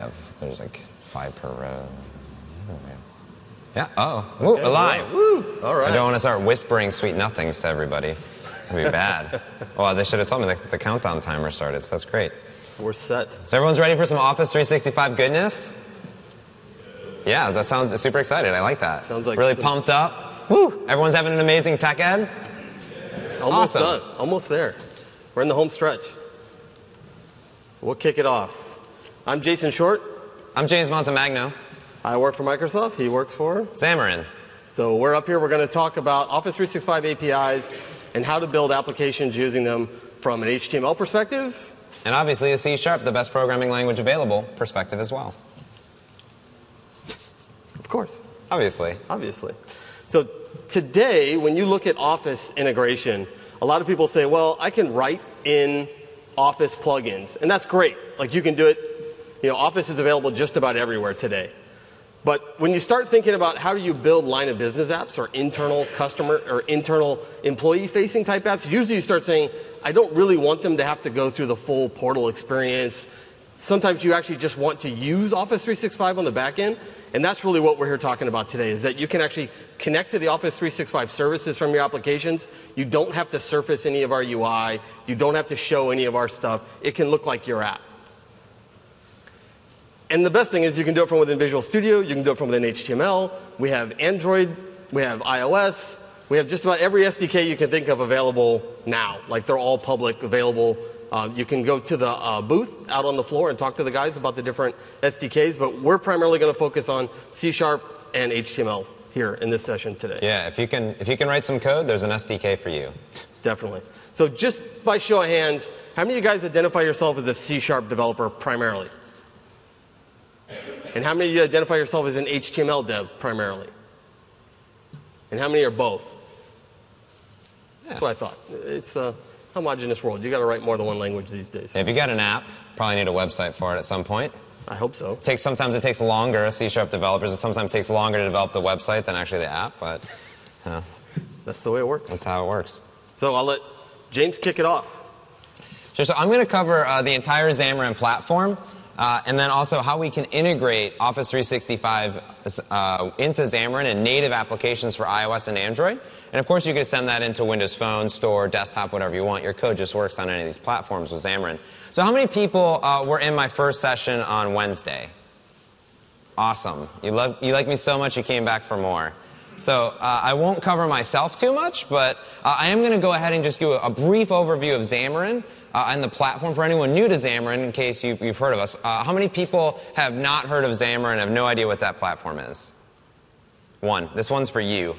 there's like 5 per row. Oh, man. Yeah, ooh, Okay, alive. Woo. All right. I don't want to start whispering sweet nothings to everybody. It'd be bad. Well, they should have told me the countdown timer started, so that's great. We're set. So everyone's ready for some Office 365 goodness? Yeah, that sounds super excited. I like that. Sounds like really pumped up. Woo! Everyone's having an amazing tech ed? Almost Awesome. done. Almost there. We're in the home stretch. We'll kick it off. I'm Jason Short. I'm James Montemagno. I work for Microsoft. He works for Xamarin. So we're up here. We're going to talk about Office 365 APIs and how to build applications using them from an HTML perspective. And obviously a C#, the best programming language available, perspective as well. Of course. Obviously. So today, when you look at Office integration, a lot of people say, well, I can write in Office plugins. And that's great. Like you can do it. Office is available just about everywhere today. But when you start thinking about how do you build line of business apps or internal customer or internal employee facing type apps, usually you start saying, I don't really want them to have to go through the full portal experience. Sometimes you actually just want to use Office 365 on the back end. And that's really what we're here talking about today, is that you can actually connect to the Office 365 services from your applications. You don't have to surface any of our UI. You don't have to show any of our stuff. It can look like your app. And the best thing is you can do it from within Visual Studio. You can do it from within HTML. We have Android. We have iOS. We have just about every SDK you can think of available now. Like they're all public, available. You can go to the booth out on the floor and talk to the guys about the different SDKs. But we're primarily going to focus on C# and HTML here in this session today. Yeah, if you can write some code, there's an SDK for you. Definitely. So just by show of hands, how many of you guys identify yourself as a C# developer primarily? And how many of you identify yourself as an HTML dev primarily? And how many are both? Yeah. That's what I thought. It's a homogeneous world. You got to write more than one language these days. If you got an app, probably need a website for it at some point. I hope so. Sometimes it takes longer. C# developers, it sometimes takes longer to develop the website than actually the app, but that's the way it works. That's how it works. So I'll let James kick it off. Sure. So I'm going to cover the entire Xamarin platform. And then also how we can integrate Office 365 into Xamarin and native applications for iOS and Android. And of course, you can send that into Windows Phone, Store, desktop, whatever you want. Your code just works on any of these platforms with Xamarin. So how many people were in my first session on Wednesday? Awesome. You like me so much you came back for more. So I won't cover myself too much, but I am going to go ahead and just give a brief overview of Xamarin. And the platform for anyone new to Xamarin, in case you've heard of us. How many people have not heard of Xamarin and have no idea what that platform is? One. This one's for you.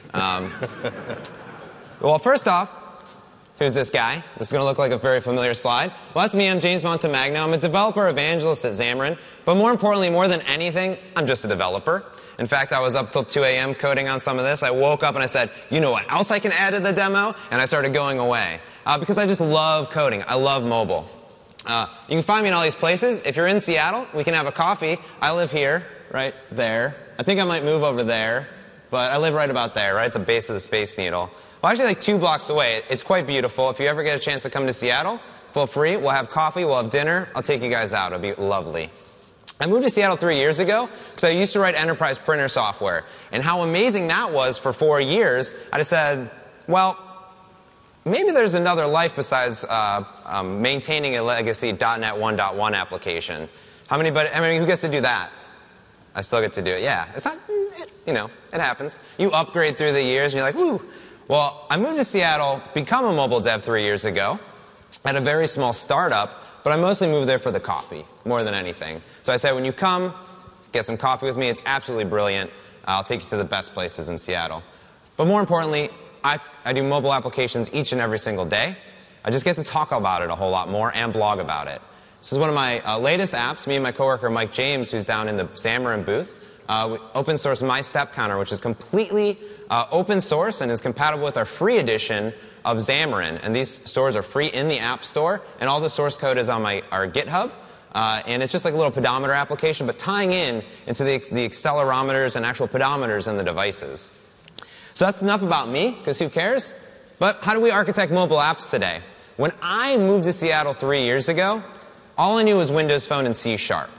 Well, first off, who's this guy? This is going to look like a very familiar slide. Well, that's me. I'm James Montemagno. I'm a developer evangelist at Xamarin. But more importantly, more than anything, I'm just a developer. In fact, I was up till 2 a.m. coding on some of this. I woke up and I said, you know what else I can add to the demo? And I started going away. Because I just love coding. I love mobile. You can find me in all these places. If you're in Seattle, we can have a coffee. I live here, right there. I think I might move over there, but I live right about there, right at the base of the Space Needle. Well, actually, like 2 blocks away. It's quite beautiful. If you ever get a chance to come to Seattle, feel free. We'll have coffee. We'll have dinner. I'll take you guys out. It'll be lovely. I moved to Seattle 3 years ago because I used to write enterprise printer software. And how amazing that was for 4 years, I just said, well, maybe there's another life besides maintaining a legacy .NET 1.1 application. Who gets to do that? I still get to do it. Yeah, it's not, it happens. You upgrade through the years, and you're like, woo. Well, I moved to Seattle, become a mobile dev 3 years ago, at a very small startup, but I mostly moved there for the coffee, more than anything. So I said, when you come, get some coffee with me. It's absolutely brilliant. I'll take you to the best places in Seattle. But more importantly, I do mobile applications each and every single day. I just get to talk about it a whole lot more and blog about it. This is one of my latest apps. Me and my coworker Mike James, who's down in the Xamarin booth, we open source My Step Counter, which is completely open source and is compatible with our free edition of Xamarin. And these stores are free in the App Store, and all the source code is on our GitHub. And it's just like a little pedometer application, but tying into the accelerometers and actual pedometers in the devices. So that's enough about me, because who cares? But how do we architect mobile apps today? When I moved to Seattle 3 years ago, all I knew was Windows Phone and C#.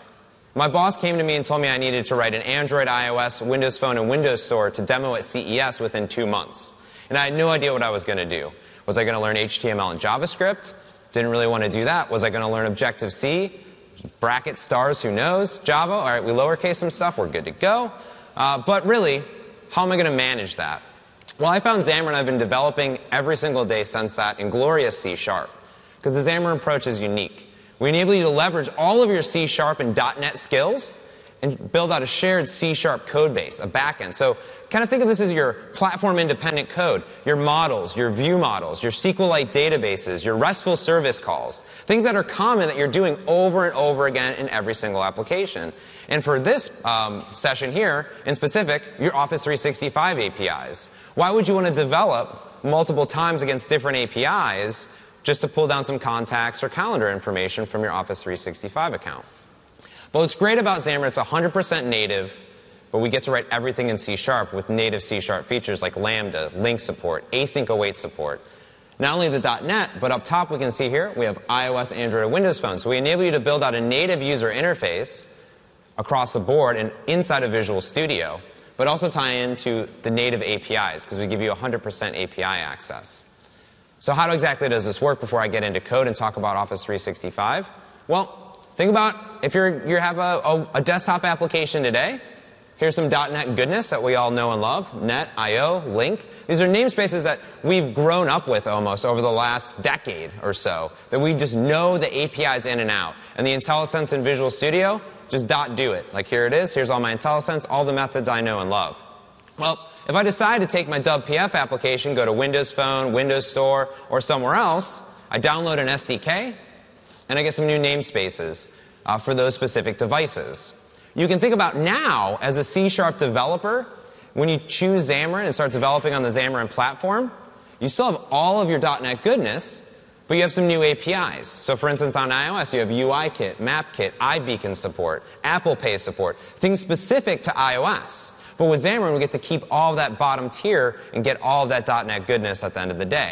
My boss came to me and told me I needed to write an Android, iOS, Windows Phone, and Windows Store to demo at CES within 2 months. And I had no idea what I was going to do. Was I going to learn HTML and JavaScript? Didn't really want to do that. Was I going to learn Objective-C? Bracket stars, who knows? Java, all right, we lowercase some stuff, we're good to go. But really, how am I going to manage that? Well, I found Xamarin I've been developing every single day since that in glorious C#. Because the Xamarin approach is unique. We enable you to leverage all of your C# and .NET skills and build out a shared C# code base, a backend. So kind of think of this as your platform-independent code, your models, your view models, your SQLite databases, your RESTful service calls, things that are common that you're doing over and over again in every single application. And for this session here, in specific, your Office 365 APIs. Why would you want to develop multiple times against different APIs just to pull down some contacts or calendar information from your Office 365 account? But what's great about Xamarin, it's 100% native, but we get to write everything in C# with native C# features like Lambda, link support, async await support. Not only the .NET, but up top we can see here we have iOS, Android, and Windows Phone. So we enable you to build out a native user interface across the board and inside of Visual Studio, but also tie into the native APIs because we give you 100% API access. So how exactly does this work before I get into code and talk about Office 365? Well, think about if you have a desktop application today. Here's some .NET goodness that we all know and love. Net, IO, Link. These are namespaces that we've grown up with almost over the last decade or so, that we just know the APIs in and out. And the IntelliSense in Visual Studio, just do it. Like here it is. Here's all my IntelliSense, all the methods I know and love. Well, if I decide to take my WPF application, go to Windows Phone, Windows Store, or somewhere else, I download an SDK, and I get some new namespaces for those specific devices. You can think about now, as a C# developer, when you choose Xamarin and start developing on the Xamarin platform, you still have all of your .NET goodness, but you have some new APIs. So for instance, on iOS, you have UIKit, MapKit, iBeacon support, Apple Pay support, things specific to iOS. But with Xamarin, we get to keep all of that bottom tier and get all of that .NET goodness at the end of the day.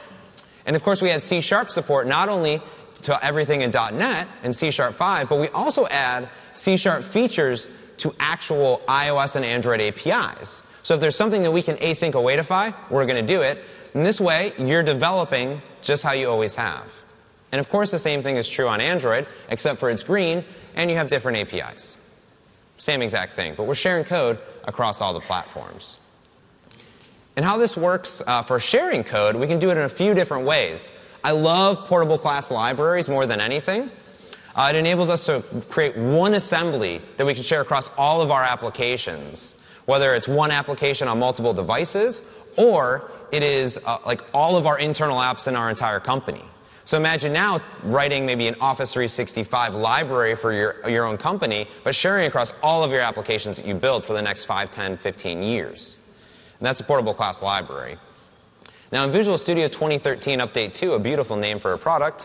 And of course, we had C# support not only to everything in .NET and C#5, but we also add C# features to actual iOS and Android APIs. So if there's something that we can async awaitify, we're going to do it. And this way, you're developing just how you always have. And of course, the same thing is true on Android, except for it's green, and you have different APIs. Same exact thing, but we're sharing code across all the platforms. And how this works for sharing code, we can do it in a few different ways. I love portable class libraries more than anything. It enables us to create one assembly that we can share across all of our applications, whether it's one application on multiple devices, or it is like all of our internal apps in our entire company. So imagine now writing maybe an Office 365 library for your own company, but sharing across all of your applications that you build for the next 5, 10, 15 years. And that's a portable class library. Now in Visual Studio 2013 Update 2, a beautiful name for a product,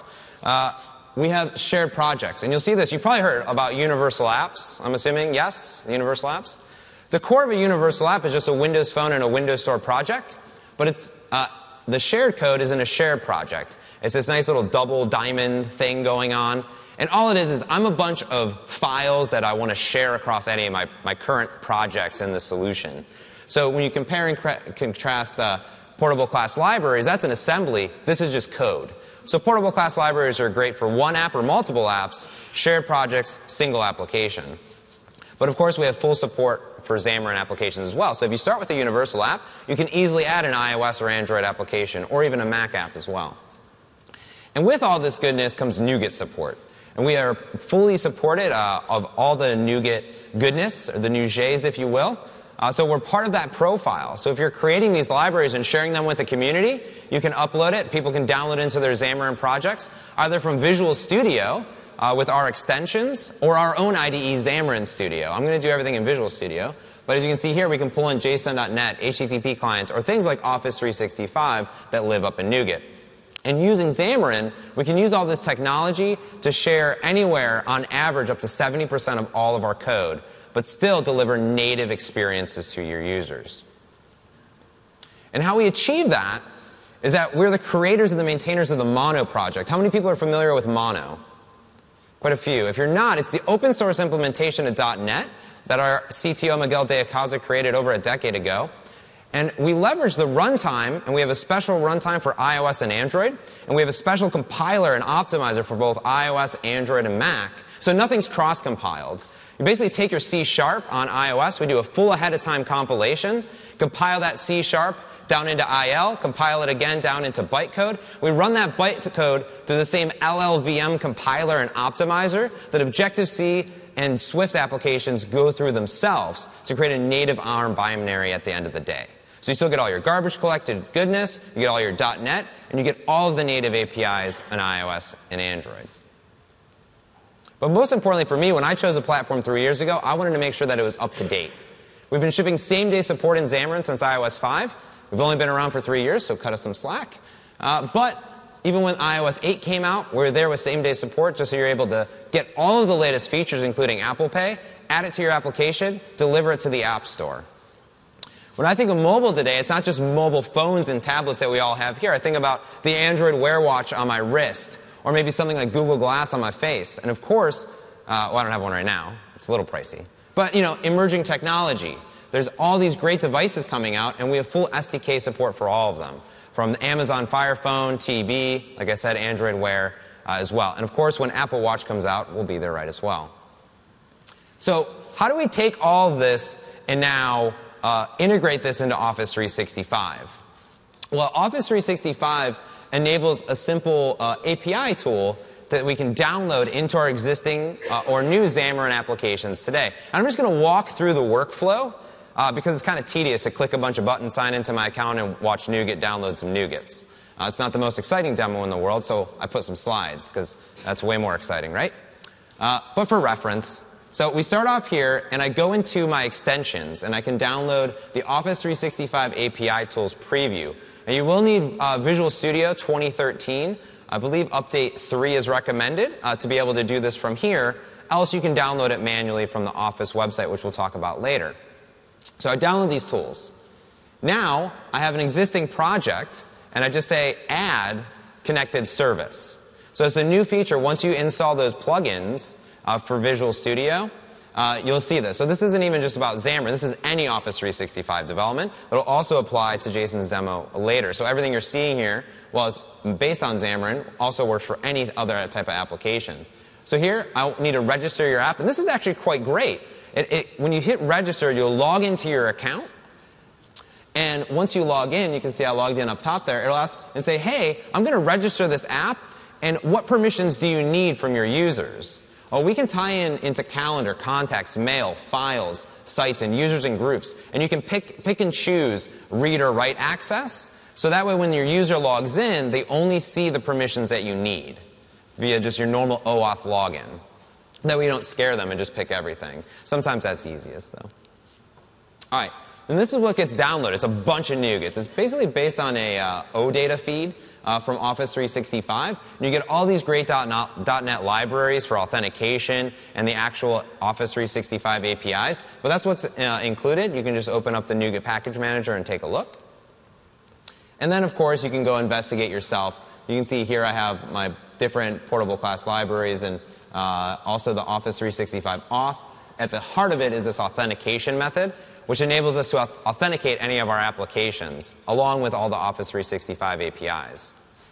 we have shared projects. And you'll see this. You've probably heard about universal apps, I'm assuming. Yes? Universal apps? The core of a universal app is just a Windows Phone and a Windows Store project, but it's the shared code is in a shared project. It's this nice little double diamond thing going on. And all it is I'm a bunch of files that I want to share across any of my current projects in the solution. So when you compare and contrast portable class libraries, that's an assembly. This is just code. So portable class libraries are great for one app or multiple apps, shared projects, single application. But of course, we have full support for Xamarin applications as well. So if you start with a universal app, you can easily add an iOS or Android application, or even a Mac app as well. And with all this goodness comes NuGet support. And we are fully supported of all the NuGet goodness, or the NuGets, if you will. So we're part of that profile. So if you're creating these libraries and sharing them with the community, you can upload it. People can download it into their Xamarin projects, either from Visual Studio with our extensions, or our own IDE, Xamarin Studio. I'm going to do everything in Visual Studio. But as you can see here, we can pull in JSON.NET, HTTP clients, or things like Office 365 that live up in NuGet. And using Xamarin, we can use all this technology to share anywhere, on average, up to 70% of all of our code, but still deliver native experiences to your users. And how we achieve that is that we're the creators and the maintainers of the Mono project. How many people are familiar with Mono? quite a few. If you're not, it's the open source implementation of .NET that our CTO Miguel de Icaza created over a decade ago. And we leverage the runtime, and we have a special runtime for iOS and Android, and we have a special compiler and optimizer for both iOS, Android, and Mac. So nothing's cross-compiled. You basically take your C# on iOS, we do a full ahead-of-time compilation, compile that C# down into IL, compile it again down into bytecode. We run that bytecode through the same LLVM compiler and optimizer that Objective-C and Swift applications go through themselves to create a native ARM binary at the end of the day. So you still get all your garbage collected goodness, you get all your .NET, and you get all of the native APIs on iOS and Android. But most importantly for me, when I chose a platform 3 years ago, I wanted to make sure that it was up to date. We've been shipping same-day support in Xamarin since iOS 5. We've only been around for 3 years, so cut us some slack. But even when iOS 8 came out, we were there with same-day support just so you're able to get all of the latest features, including Apple Pay, add it to your application, deliver it to the App Store. When I think of mobile today, it's not just mobile phones and tablets that we all have here. I think about the Android Wear Watch on my wrist, or maybe something like Google Glass on my face. And of course, well, I don't have one right now. It's a little pricey. But, emerging technology. There's all these great devices coming out, and we have full SDK support for all of them. From Amazon Fire Phone, TV, like I said, Android Wear as well. And of course, when Apple Watch comes out, we'll be there right as well. So how do we take all of this and now integrate this into Office 365? Well, Office 365 enables a simple API tool that we can download into our existing or new Xamarin applications today. And I'm just going to walk through the workflow because it's kind of tedious to click a bunch of buttons, sign into my account, and watch NuGet download some NuGets. It's not the most exciting demo in the world, so I put some slides because that's way more exciting, right? But for reference, so we start off here, and I go into my extensions, and I can download the Office 365 API Tools preview. And you will need Visual Studio 2013. I believe Update 3 is recommended to be able to do this from here. Else you can download it manually from the Office website, which we'll talk about later. So I download these tools. Now I have an existing project, and I just say Add Connected Service. So it's a new feature. Once you install those plugins for Visual Studio, you'll see this. So this isn't even just about Xamarin. This is any Office 365 development. It'll also apply to Jason's demo later. So everything you're seeing here, well, it's based on Xamarin, also works for any other type of application. So here, I need to register your app. And this is actually quite great. When you hit register, you'll log into your account. And once you log in, you can see I logged in up top there. It'll ask and say, hey, I'm going to register this app. And what permissions do you need from your users? Well, we can tie into Calendar, Contacts, Mail, Files, Sites, and Users and Groups. And you can pick and choose read or write access. So that way when your user logs in, they only see the permissions that you need via just your normal OAuth login. That way you don't scare them and just pick everything. Sometimes that's easiest, though. All right. And this is what gets downloaded. It's a bunch of NuGets. It's basically based on a OData feed from Office 365. And you get all these great .NET libraries for authentication and the actual Office 365 APIs. But that's what's included. You can just open up the NuGet Package Manager and take a look. And then, of course, you can go investigate yourself. You can see here I have my different portable class libraries and also the Office 365 auth. At the heart of it is this authentication method, which enables us to authenticate any of our applications, along with all the Office 365 APIs.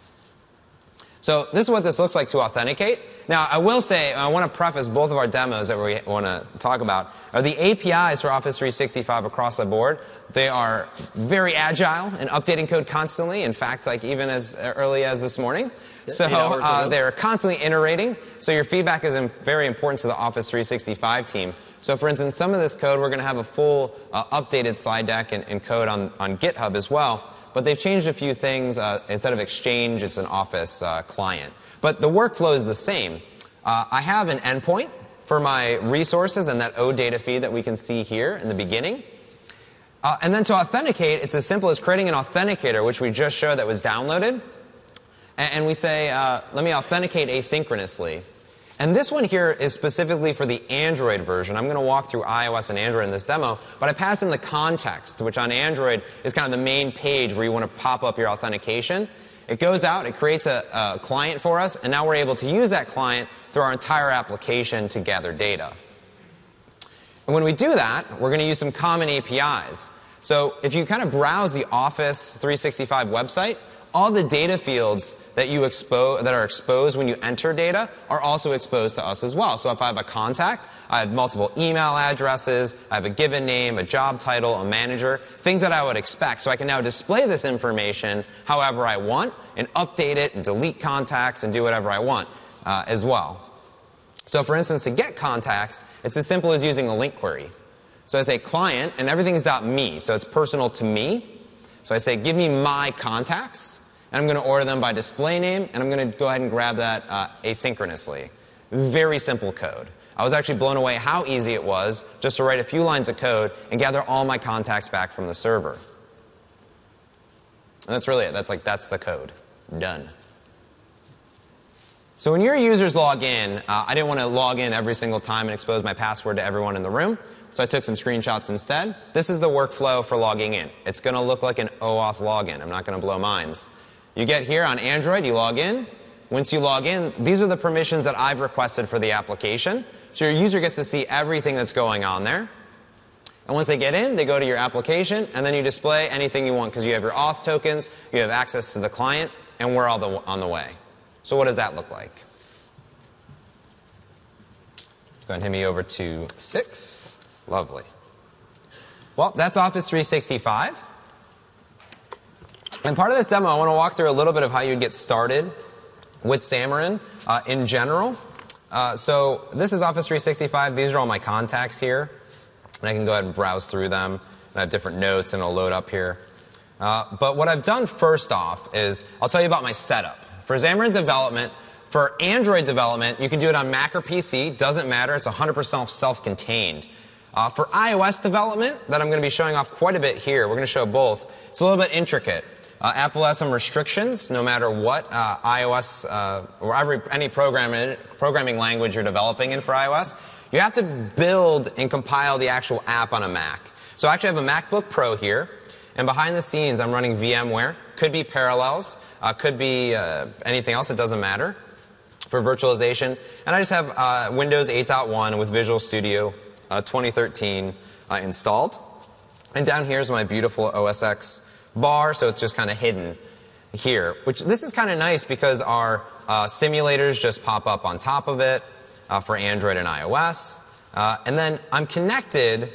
So this is what this looks like to authenticate. Now, I will say, I want to preface both of our demos that we want to talk about are the APIs for Office 365 across the board. They are very agile and updating code constantly. In fact, like even as early as this morning. So they're constantly iterating. So your feedback is very important to the Office 365 team. So for instance, some of this code, we're going to have a full updated slide deck and code on GitHub as well. But they've changed a few things. Instead of Exchange, it's an Office client. But the workflow is the same. I have an endpoint for my resources and that OData feed that we can see here in the beginning. And then to authenticate, it's as simple as creating an authenticator, which we just showed that was downloaded. And we say, let me authenticate asynchronously. And this one here is specifically for the Android version. I'm going to walk through iOS and Android in this demo, but I pass in the context, which on Android is kind of the main page where you want to pop up your authentication. It goes out, it creates a client for us, and now we're able to use that client through our entire application to gather data. And when we do that, we're going to use some common APIs. So if you kind of browse the Office 365 website, all the data fields that are exposed when you enter data are also exposed to us as well. So if I have a contact, I have multiple email addresses, I have a given name, a job title, a manager, things that I would expect. So I can now display this information however I want and update it and delete contacts and do whatever I want as well. So for instance, to get contacts, it's as simple as using a link query. So I say client, and everything's .me, so it's personal to me. So I say, give me my contacts, and I'm going to order them by display name, and I'm going to go ahead and grab that asynchronously. Very simple code. I was actually blown away how easy it was just to write a few lines of code and gather all my contacts back from the server. And that's really it. That's the code. Done. So when your users log in, I didn't want to log in every single time and expose my password to everyone in the room. So I took some screenshots instead. This is the workflow for logging in. It's going to look like an OAuth login. I'm not going to blow minds. You get here on Android, you log in. Once you log in, these are the permissions that I've requested for the application. So your user gets to see everything that's going on there. And once they get in, they go to your application, and then you display anything you want because you have your auth tokens, you have access to the client, and we're all on the way. So what does that look like? Go ahead and hit me over to 6. Lovely. Well, that's Office 365. And part of this demo, I want to walk through a little bit of how you'd get started with Xamarin in general. So this is Office 365. These are all my contacts here. And I can go ahead and browse through them. And I have different notes, and it'll load up here. But what I've done first off is I'll tell you about my setup. For Xamarin development, for Android development, you can do it on Mac or PC. Doesn't matter. It's 100% self-contained. For iOS development, that I'm going to be showing off quite a bit here, we're going to show both. It's a little bit intricate. Apple has some restrictions, no matter what iOS or any programming language you're developing in for iOS. You have to build and compile the actual app on a Mac. So I actually have a MacBook Pro here, and behind the scenes I'm running VMware. Could be Parallels, could be anything else, it doesn't matter, for virtualization. And I just have Windows 8.1 with Visual Studio 2013 installed. And down here is my beautiful OS X bar, so it's just kind of hidden here. This is kind of nice because our simulators just pop up on top of it for Android and iOS. And then I'm connected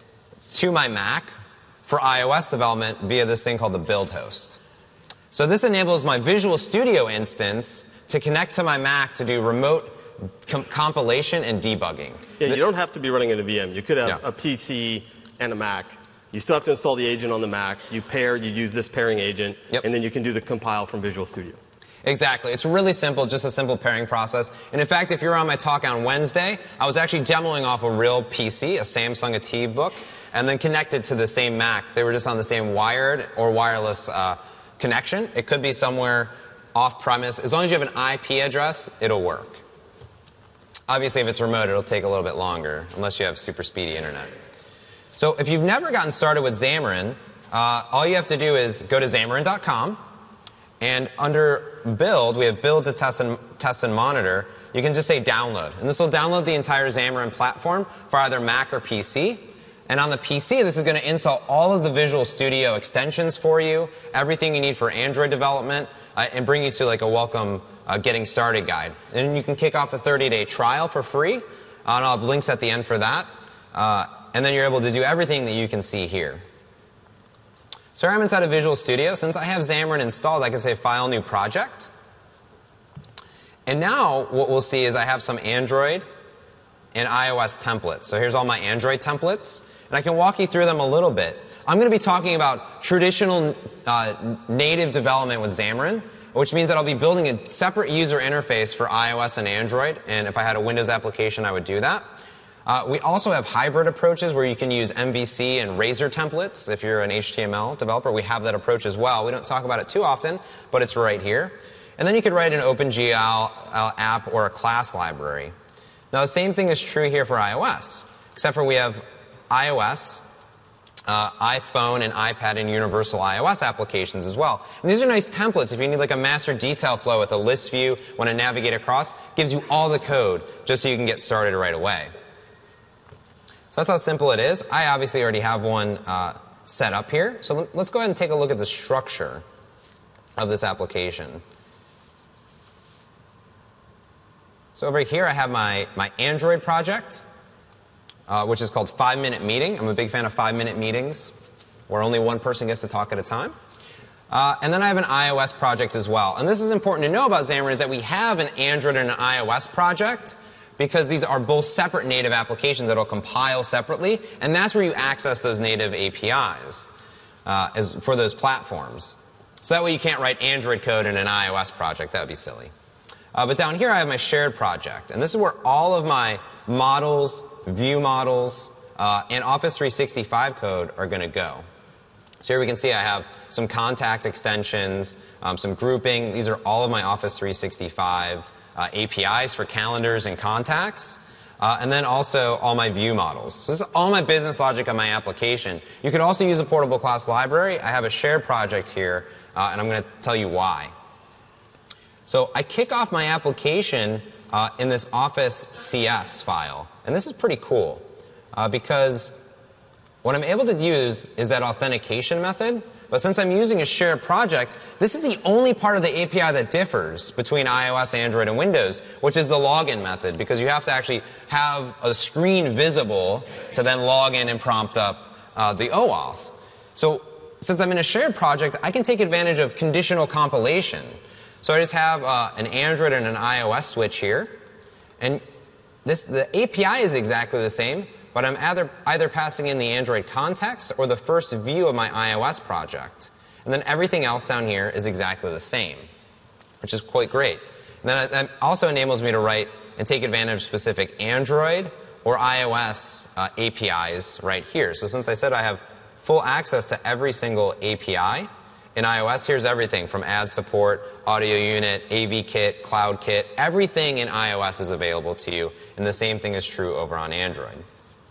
to my Mac for iOS development via this thing called the build host. So this enables my Visual Studio instance to connect to my Mac to do remote compilation and debugging. Yeah, you don't have to be running in a VM. You could have a PC and a Mac. You still have to install the agent on the Mac. You use this pairing agent, and then you can do the compile from Visual Studio. Exactly. It's really simple, just a simple pairing process. And in fact, if you're on my talk on Wednesday, I was actually demoing off a real PC, a Samsung ATIV book, and then connected to the same Mac. They were just on the same wired or wireless connection. It could be somewhere off-premise. As long as you have an IP address, it'll work. Obviously, if it's remote, it'll take a little bit longer, unless you have super speedy internet. So if you've never gotten started with Xamarin, all you have to do is go to Xamarin.com, and under Build, we have Build to Test and Monitor. You can just say Download. And this will download the entire Xamarin platform for either Mac or PC. And on the PC, this is going to install all of the Visual Studio extensions for you, everything you need for Android development, and bring you to like a welcome getting started guide. And you can kick off a 30-day trial for free. And I'll have links at the end for that. And then you're able to do everything that you can see here. So here I'm inside of Visual Studio. Since I have Xamarin installed, I can say File, New Project. And now what we'll see is I have some Android and iOS templates. So here's all my Android templates. And I can walk you through them a little bit. I'm going to be talking about traditional native development with Xamarin, which means that I'll be building a separate user interface for iOS and Android. And if I had a Windows application, I would do that. We also have hybrid approaches where you can use MVC and Razor templates. If you're an HTML developer, we have that approach as well. We don't talk about it too often, but it's right here. And then you could write an OpenGL app or a class library. Now, the same thing is true here for iOS, except for we have iOS iPhone and iPad and universal iOS applications as well. And these are nice templates if you need like a master detail flow with a list view, want to navigate across, gives you all the code just so you can get started right away. So that's how simple it is. I obviously already have one set up here. So let's go ahead and take a look at the structure of this application. So over here I have my Android project, which is called 5-Minute Meeting. I'm a big fan of 5-minute meetings where only one person gets to talk at a time. And then I have an iOS project as well. And this is important to know about Xamarin is that we have an Android and an iOS project because these are both separate native applications that will compile separately. And that's where you access those native APIs for those platforms. So that way you can't write Android code in an iOS project. That would be silly. But down here I have my shared project. And this is where all of my models, view models, and Office 365 code are going to go. So here we can see I have some contact extensions, some grouping. These are all of my Office 365 APIs for calendars and contacts. And then also all my view models. So this is all my business logic on my application. You can also use a portable class library. I have a shared project here, and I'm going to tell you why. So I kick off my application in this Office CS file. And this is pretty cool because what I'm able to use is that authentication method. But since I'm using a shared project, this is the only part of the API that differs between iOS, Android, and Windows, which is the login method, because you have to actually have a screen visible to then log in and prompt up the OAuth. So since I'm in a shared project, I can take advantage of conditional compilation. So I just have an Android and an iOS switch here. And the API is exactly the same, but I'm either passing in the Android context or the first view of my iOS project. And then everything else down here is exactly the same, which is quite great. And then that also enables me to write and take advantage of specific Android or iOS APIs right here. So since I said I have full access to every single API, in iOS, here's everything from ad support, audio unit, AV-Kit, CloudKit. Everything in iOS is available to you, and the same thing is true over on Android.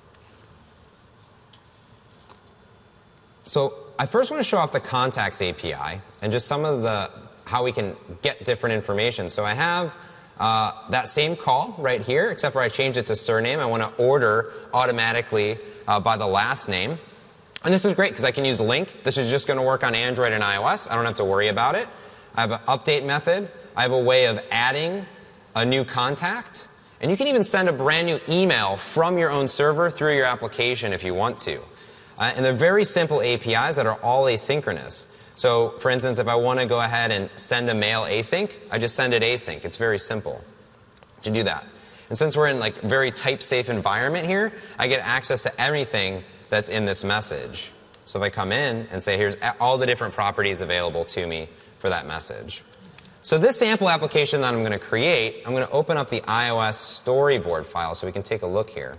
So I first want to show off the Contacts API and just some of how we can get different information. So I have that same call right here, except for I changed it to surname. I want to order automatically by the last name. And this is great because I can use link. This is just going to work on Android and iOS. I don't have to worry about it. I have an update method. I have a way of adding a new contact. And you can even send a brand new email from your own server through your application if you want to. And they're very simple APIs that are all asynchronous. So, for instance, if I want to go ahead and send a mail async, I just send it async. It's very simple to do that. And since we're in like very type-safe environment here, I get access to everything that's in this message. So if I come in and say, here's all the different properties available to me for that message. So this sample application that I'm going to create, I'm going to open up the iOS storyboard file so we can take a look here.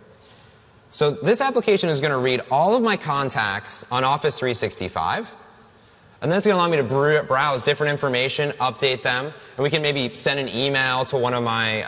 So this application is going to read all of my contacts on Office 365. And then it's going to allow me to browse different information, update them, and we can maybe send an email to one of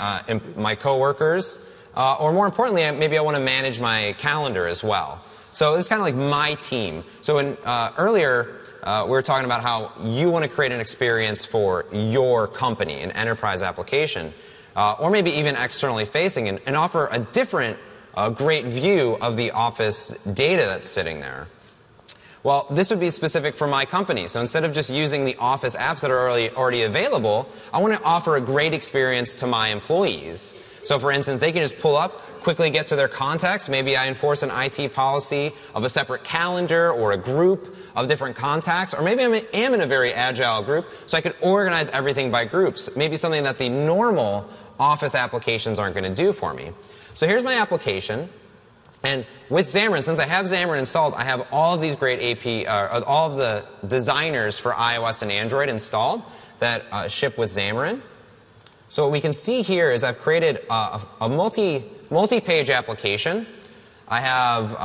my coworkers. Or more importantly, maybe I want to manage my calendar as well. So this is kind of like my team. So earlier, we were talking about how you want to create an experience for your company, an enterprise application, or maybe even externally facing, and offer a different great view of the Office data that's sitting there. Well, this would be specific for my company. So instead of just using the Office apps that are already available, I want to offer a great experience to my employees. So for instance, they can just pull up, quickly get to their contacts. Maybe I enforce an IT policy of a separate calendar or a group of different contacts. Or maybe I am in a very agile group, so I could organize everything by groups. Maybe something that the normal Office applications aren't going to do for me. So here's my application. And with Xamarin, since I have Xamarin installed, I have all of these great all of the designers for iOS and Android installed that ship with Xamarin. So what we can see here is I've created a multi-page application. I have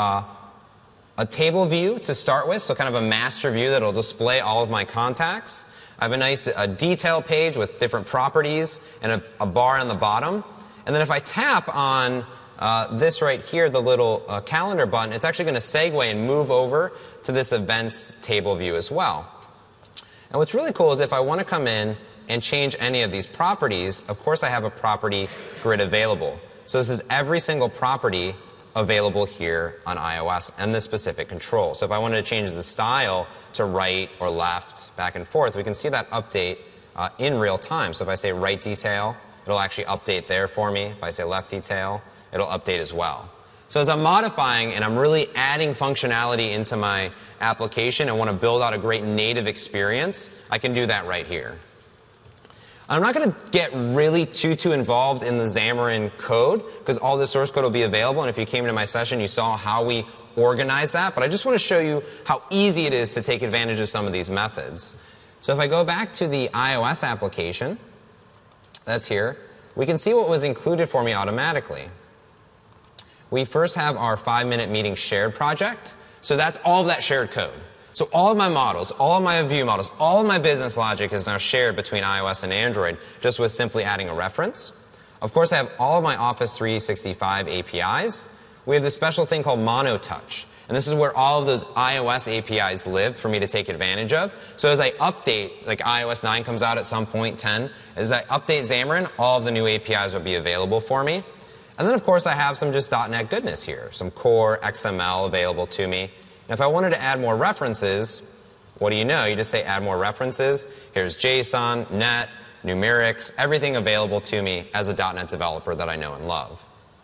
a table view to start with, so kind of a master view that will display all of my contacts. I have a nice detail page with different properties and a bar on the bottom. And then if I tap on this right here, the little calendar button, it's actually going to segue and move over to this events table view as well. And what's really cool is if I want to come in and change any of these properties, of course I have a property grid available. So this is every single property available here on iOS and this specific control. So if I wanted to change the style to right or left, back and forth, we can see that update in real time. So if I say right detail, it'll actually update there for me. If I say left detail, it'll update as well. So as I'm modifying and I'm really adding functionality into my application and want to build out a great native experience, I can do that right here. I'm not going to get really too involved in the Xamarin code because all the source code will be available, and if you came to my session you saw how we organize that, but I just want to show you how easy it is to take advantage of some of these methods. So if I go back to the iOS application that's here, we can see what was included for me automatically. We first have our 5-minute meeting shared project. So that's all of that shared code. So all of my models, all of my view models, all of my business logic is now shared between iOS and Android just with simply adding a reference. Of course, I have all of my Office 365 APIs. We have this special thing called MonoTouch. And this is where all of those iOS APIs live for me to take advantage of. So as I update, like iOS 9 comes out at some point, 10, as I update Xamarin, all of the new APIs will be available for me. And then, of course, I have some just .NET goodness here, some core XML available to me. And if I wanted to add more references, what do you know? You just say add more references. Here's JSON, Net, numerics, everything available to me as a .NET developer that I know and love.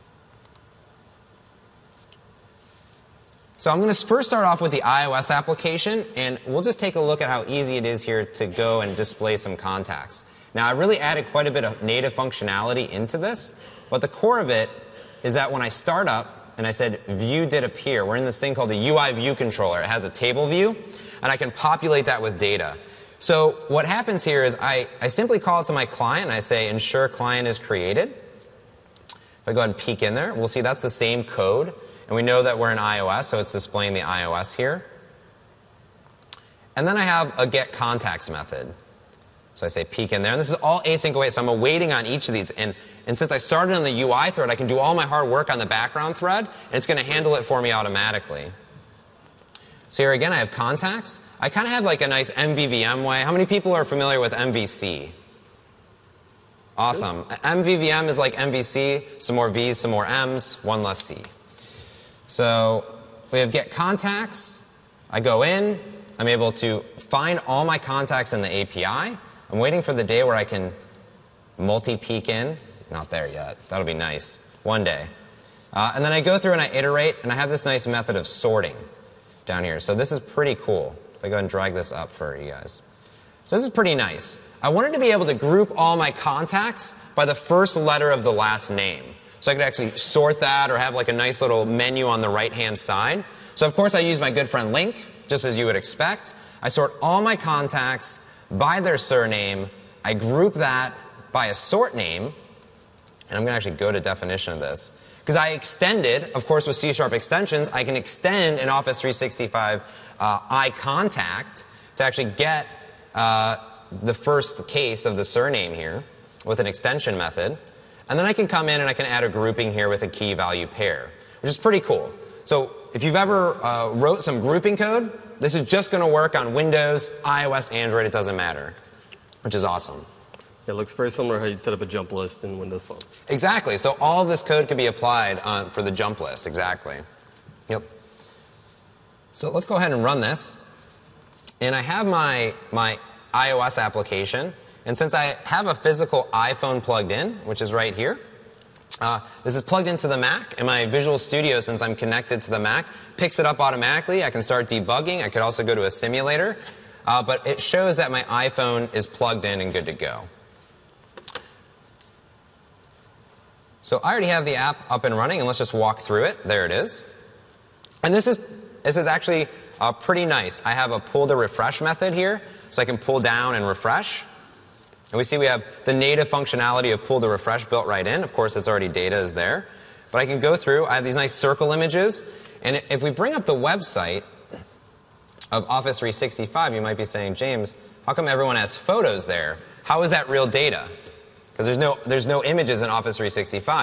So I'm going to first start off with the iOS application, and we'll just take a look at how easy it is here to go and display some contacts. Now, I really added quite a bit of native functionality into this, but the core of it is that when I start up, and I said view did appear, we're in this thing called the UI view controller. It has a table view, and I can populate that with data. So what happens here is I simply call it to my client, and I say ensure client is created. If I go ahead and peek in there, we'll see that's the same code. And we know that we're in iOS, so it's displaying the iOS here. And then I have a get contacts method. So I say peek in there. And this is all async await, so I'm awaiting on each of these. And since I started on the UI thread, I can do all my hard work on the background thread, and it's going to handle it for me automatically. So here again, I have contacts. I kind of have like a nice MVVM way. How many people are familiar with MVC? Awesome. MVVM is like MVC, some more V's, some more M's, one less C. So we have get contacts. I go in. I'm able to find all my contacts in the API. I'm waiting for the day where I can multi-peek in. Not there yet. That'll be nice. One day. And then I go through and I iterate, and I have this nice method of sorting down here. So this is pretty cool. If I go ahead and drag this up for you guys. So this is pretty nice. I wanted to be able to group all my contacts by the first letter of the last name. So I could actually sort that or have like a nice little menu on the right-hand side. So of course I use my good friend Link, just as you would expect. I sort all my contacts by their surname. I group that by a sort name. And I'm going to actually go to definition of this. Because I extended, of course with C# extensions, I can extend an Office 365 iContact to actually get the first case of the surname here with an extension method. And then I can come in and I can add a grouping here with a key value pair, which is pretty cool. So if you've ever wrote some grouping code, this is just going to work on Windows, iOS, Android, it doesn't matter, which is awesome. It looks very similar to how you'd set up a jump list in Windows Phone. Exactly. So all of this code can be applied for the jump list. Exactly. Yep. So let's go ahead and run this. And I have my iOS application. And since I have a physical iPhone plugged in, which is right here, this is plugged into the Mac. And my Visual Studio, since I'm connected to the Mac, picks it up automatically. I can start debugging. I could also go to a simulator. But it shows that my iPhone is plugged in and good to go. So I already have the app up and running, and let's just walk through it. There it is. And this is actually pretty nice. I have a pull to refresh method here, so I can pull down and refresh. And we see we have the native functionality of pull to refresh built right in. Of course, it's already data is there. But I can go through. I have these nice circle images. And if we bring up the website of Office 365, you might be saying, James, how come everyone has photos there? How is that real data? Because there's no images in Office 365.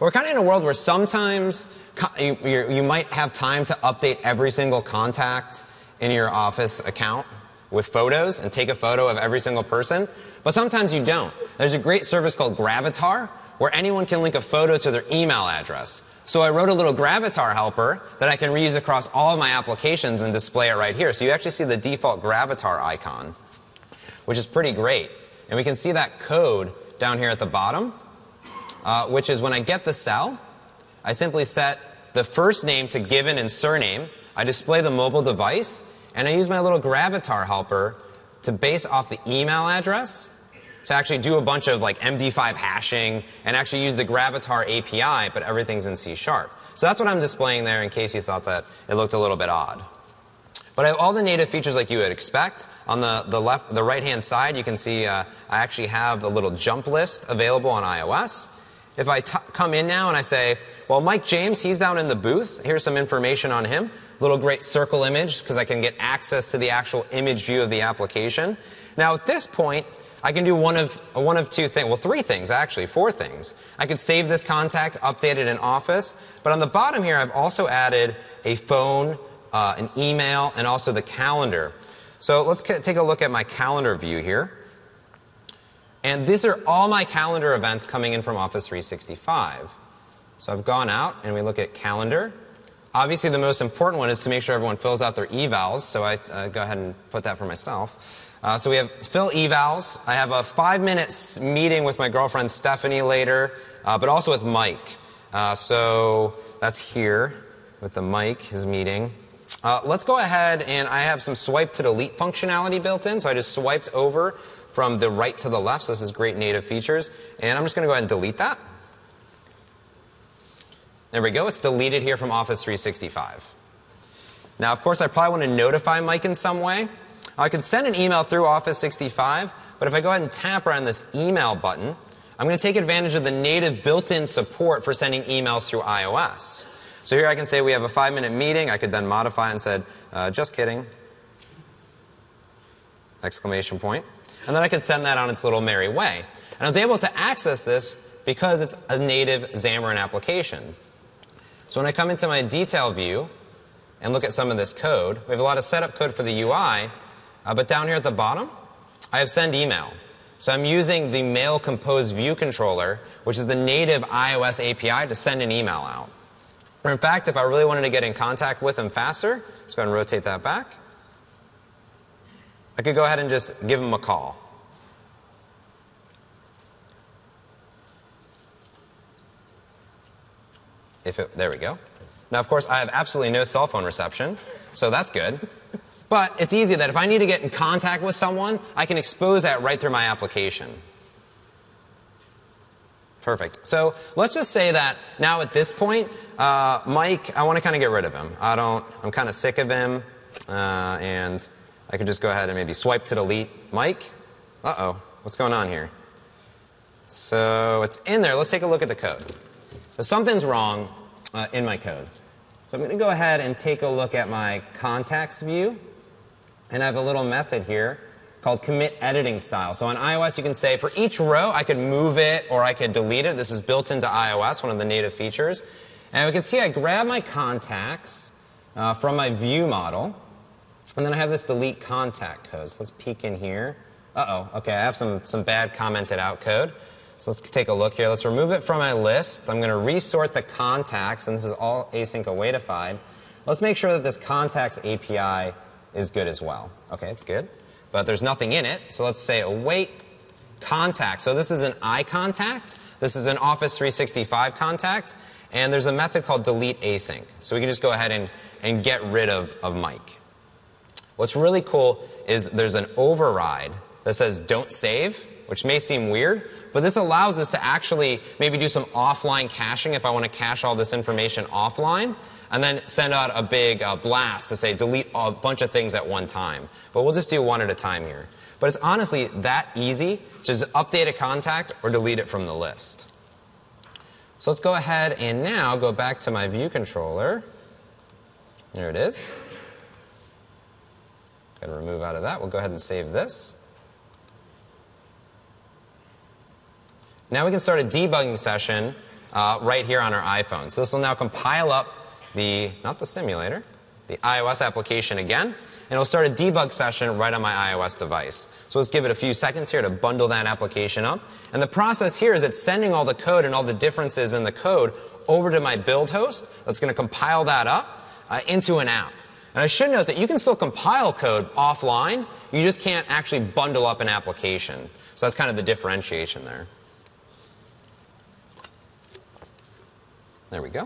We're kind of in a world where sometimes you might have time to update every single contact in your Office account with photos and take a photo of every single person, but sometimes you don't. There's a great service called Gravatar where anyone can link a photo to their email address. So I wrote a little Gravatar helper that I can reuse across all of my applications and display it right here. So you actually see the default Gravatar icon, which is pretty great. And we can see that code down here at the bottom, which is when I get the cell, I simply set the first name to given and surname. I display the mobile device, and I use my little Gravatar helper to base off the email address to actually do a bunch of like MD5 hashing and actually use the Gravatar API, but everything's in C#. So that's what I'm displaying there in case you thought that it looked a little bit odd. But I have all the native features like you would expect. On the right-hand side, you can see I actually have a little jump list available on iOS. If I come in now and I say, well, Mike James, he's down in the booth. Here's some information on him. Little great circle image because I can get access to the actual image view of the application. Now at this point, I can do one of two things. Well, three things, actually, four things. I could save this contact, update it in Office. But on the bottom here, I've also added a phone, an email, and also the calendar. So let's take a look at my calendar view here. And these are all my calendar events coming in from Office 365. So I've gone out and we look at calendar. Obviously, the most important one is to make sure everyone fills out their evals. So I go ahead and put that for myself. So we have fill evals. I have a 5-minute meeting with my girlfriend Stephanie later, but also with Mike. So that's here with the Mike, his meeting. Let's go ahead and I have some swipe to delete functionality built in. So I just swiped over from the right to the left. So this is great native features. And I'm just going to go ahead and delete that. There we go. It's deleted here from Office 365. Now, of course, I probably want to notify Mike in some way. I could send an email through Office 365, but if I go ahead and tap around this email button, I'm going to take advantage of the native built-in support for sending emails through iOS. So here I can say we have a 5-minute meeting. I could then modify and said, just kidding, exclamation point. And then I could send that on its little merry way. And I was able to access this because it's a native Xamarin application. So when I come into my detail view and look at some of this code, we have a lot of setup code for the UI, but down here at the bottom, I have send email. So I'm using the mail compose view controller, which is the native iOS API, to send an email out. Or in fact, if I really wanted to get in contact with them faster, let's go ahead and rotate that back. I could go ahead and just give them a call. There we go. Now, of course, I have absolutely no cell phone reception, so that's good. But it's easy that if I need to get in contact with someone, I can expose that right through my application. Perfect. So let's just say that now at this point, Mike, I want to kind of get rid of him. I'm kind of sick of him, and I could just go ahead and maybe swipe to delete Mike. Uh-oh, what's going on here? So it's in there. Let's take a look at the code. So something's wrong in my code. So I'm going to go ahead and take a look at my contacts view. And I have a little method here called commit editing style. So on iOS, you can say for each row, I could move it or I could delete it. This is built into iOS, one of the native features. And we can see I grab my contacts from my view model. And then I have this delete contact code. So let's peek in here. Uh-oh. OK, I have some bad commented out code. So let's take a look here. Let's remove it from my list. I'm going to resort the contacts. And this is all async awaitify. Let's make sure that this contacts API is good as well. OK, it's good. But there's nothing in it. So let's say await contact. So this is an iContact. This is an Office 365 contact. And there's a method called delete async. So we can just go ahead and get rid of Mike. What's really cool is there's an override that says don't save, which may seem weird. But this allows us to actually maybe do some offline caching if I want to cache all this information offline, and then send out a big blast to say delete a bunch of things at one time. But we'll just do one at a time here. But it's honestly that easy to just update a contact or delete it from the list. So let's go ahead and now go back to my view controller. There it is. Got to remove out of that. We'll go ahead and save this. Now we can start a debugging session right here on our iPhone. So this will now compile up not the simulator, the iOS application again, and it'll start a debug session right on my iOS device. So let's give it a few seconds here to bundle that application up. And the process here is it's sending all the code and all the differences in the code over to my build host that's going to compile that up into an app. And I should note that you can still compile code offline, you just can't actually bundle up an application. So that's kind of the differentiation there. There we go.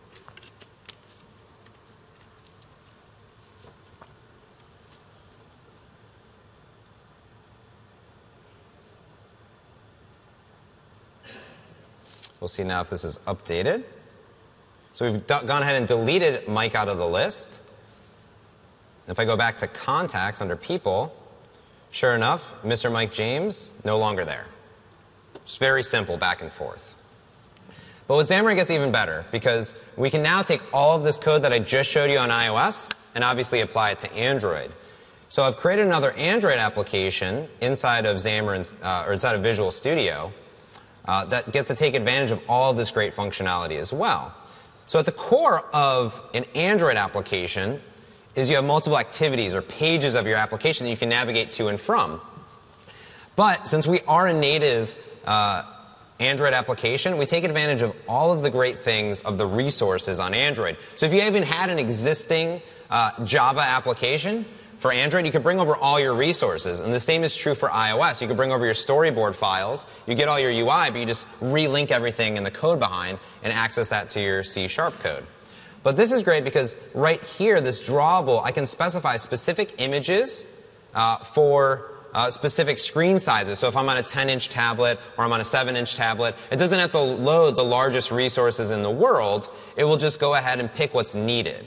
We'll see now if this is updated. So we've gone ahead and deleted Mike out of the list. If I go back to contacts under people, sure enough, Mr. Mike James, no longer there. It's very simple, back and forth. But with Xamarin, it gets even better, because we can now take all of this code that I just showed you on iOS and obviously apply it to Android. So I've created another Android application inside of Xamarin, or inside of Visual Studio, that gets to take advantage of all of this great functionality as well. So at the core of an Android application is you have multiple activities or pages of your application that you can navigate to and from. But since we are a native Android application, we take advantage of all of the great things of the resources on Android. So if you even had an existing Java application for Android, you could bring over all your resources. And the same is true for iOS. You could bring over your storyboard files, you get all your UI, but you just relink everything in the code behind and access that to your C# code. But this is great because right here, this drawable, I can specify specific images for specific screen sizes. So if I'm on a 10-inch tablet or I'm on a 7-inch tablet, it doesn't have to load the largest resources in the world. It will just go ahead and pick what's needed.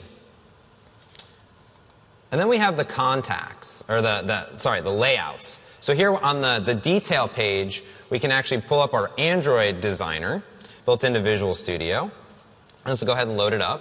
And then we have the contacts, or the layouts. So here on the detail page, we can actually pull up our Android designer built into Visual Studio. And so go ahead and load it up.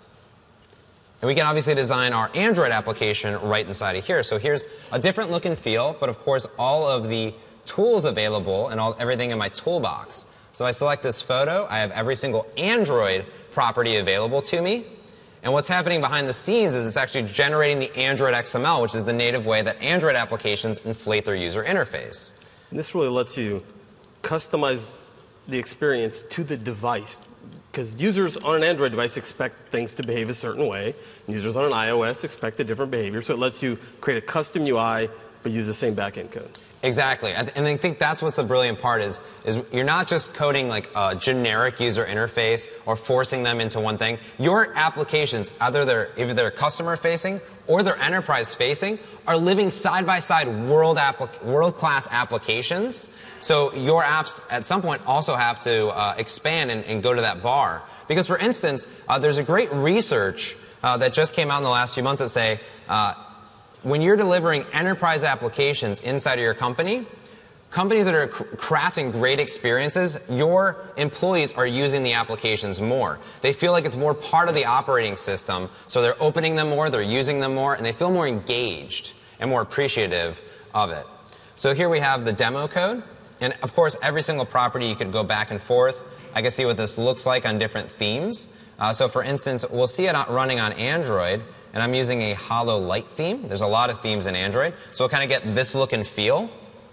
And we can obviously design our Android application right inside of here. So here's a different look and feel, but of course all of the tools available and everything in my toolbox. So I select this photo, I have every single Android property available to me. And what's happening behind the scenes is it's actually generating the Android XML, which is the native way that Android applications inflate their user interface. And this really lets you customize the experience to the device. Because users on an Android device expect things to behave a certain way, and users on an iOS expect a different behavior. So it lets you create a custom UI, but use the same backend code. Exactly. And I think that's what's the brilliant part is you're not just coding like a generic user interface or forcing them into one thing. Your applications, either they're customer facing or they're enterprise facing, are living side by side world-class applications. So your apps at some point also have to expand and go to that bar. Because for instance, there's a great research that just came out in the last few months that say when you're delivering enterprise applications inside of your company, companies that are crafting great experiences, your employees are using the applications more. They feel like it's more part of the operating system, so they're opening them more, they're using them more, and they feel more engaged and more appreciative of it. So here we have the demo code, and of course every single property you could go back and forth. I can see what this looks like on different themes. So for instance, we'll see it running on Android, and I'm using a Hollow Light theme. There's a lot of themes in Android, so we'll kind of get this look and feel.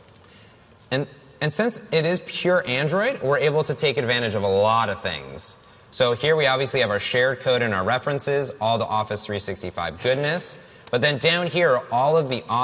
And since it is pure Android, we're able to take advantage of a lot of things. So here we obviously have our shared code and our references, all the Office 365 goodness. But then down here are all of the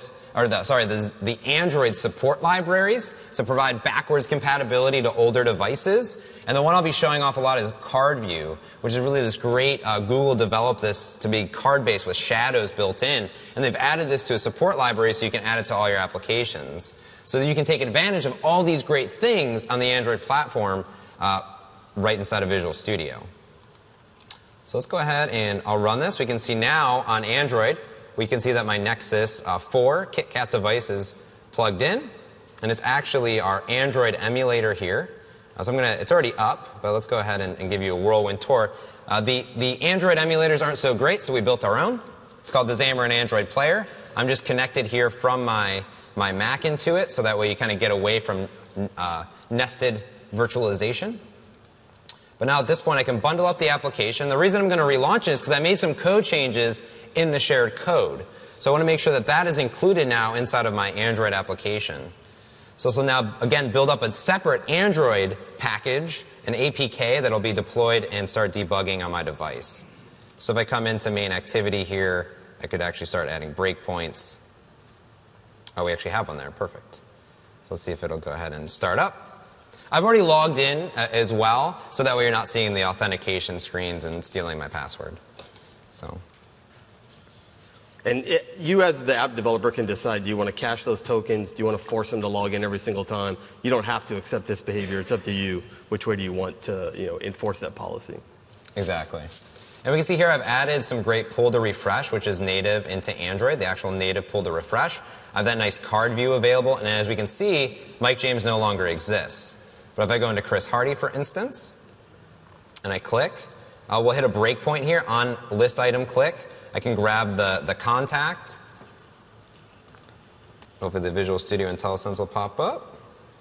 the Android support libraries to provide backwards compatibility to older devices. And the one I'll be showing off a lot is CardView, which is really this great, Google developed this to be card-based with shadows built in. And they've added this to a support library so you can add it to all your applications. So that you can take advantage of all these great things on the Android platform right inside of Visual Studio. So let's go ahead and I'll run this. We can see now on Android, we can see that my Nexus 4 KitKat device is plugged in. And it's actually our Android emulator here. So it's already up, but let's go ahead and give you a whirlwind tour. The Android emulators aren't so great, so we built our own. It's called the Xamarin Android Player. I'm just connected here from my Mac into it, so that way you kind of get away from nested virtualization. But now at this point, I can bundle up the application. The reason I'm going to relaunch it is because I made some code changes in the shared code. So I want to make sure that that is included now inside of my Android application. So this will now, again, build up a separate Android package, an APK that will be deployed and start debugging on my device. So if I come into main activity here, I could actually start adding breakpoints. Oh, we actually have one there. Perfect. So let's see if it'll go ahead and start up. I've already logged in as well, so that way you're not seeing the authentication screens and stealing my password. So. And you as the app developer can decide, do you want to cache those tokens? Do you want to force them to log in every single time? You don't have to accept this behavior. It's up to you. Which way do you want to enforce that policy? Exactly. And we can see here I've added some great pull to refresh, which is native into Android, the actual native pull to refresh. I have that nice card view available. And as we can see, Mike James no longer exists. But if I go into Chris Hardy, for instance, and I click, we'll hit a breakpoint here on list item click. I can grab the contact. Hopefully the Visual Studio IntelliSense will pop up.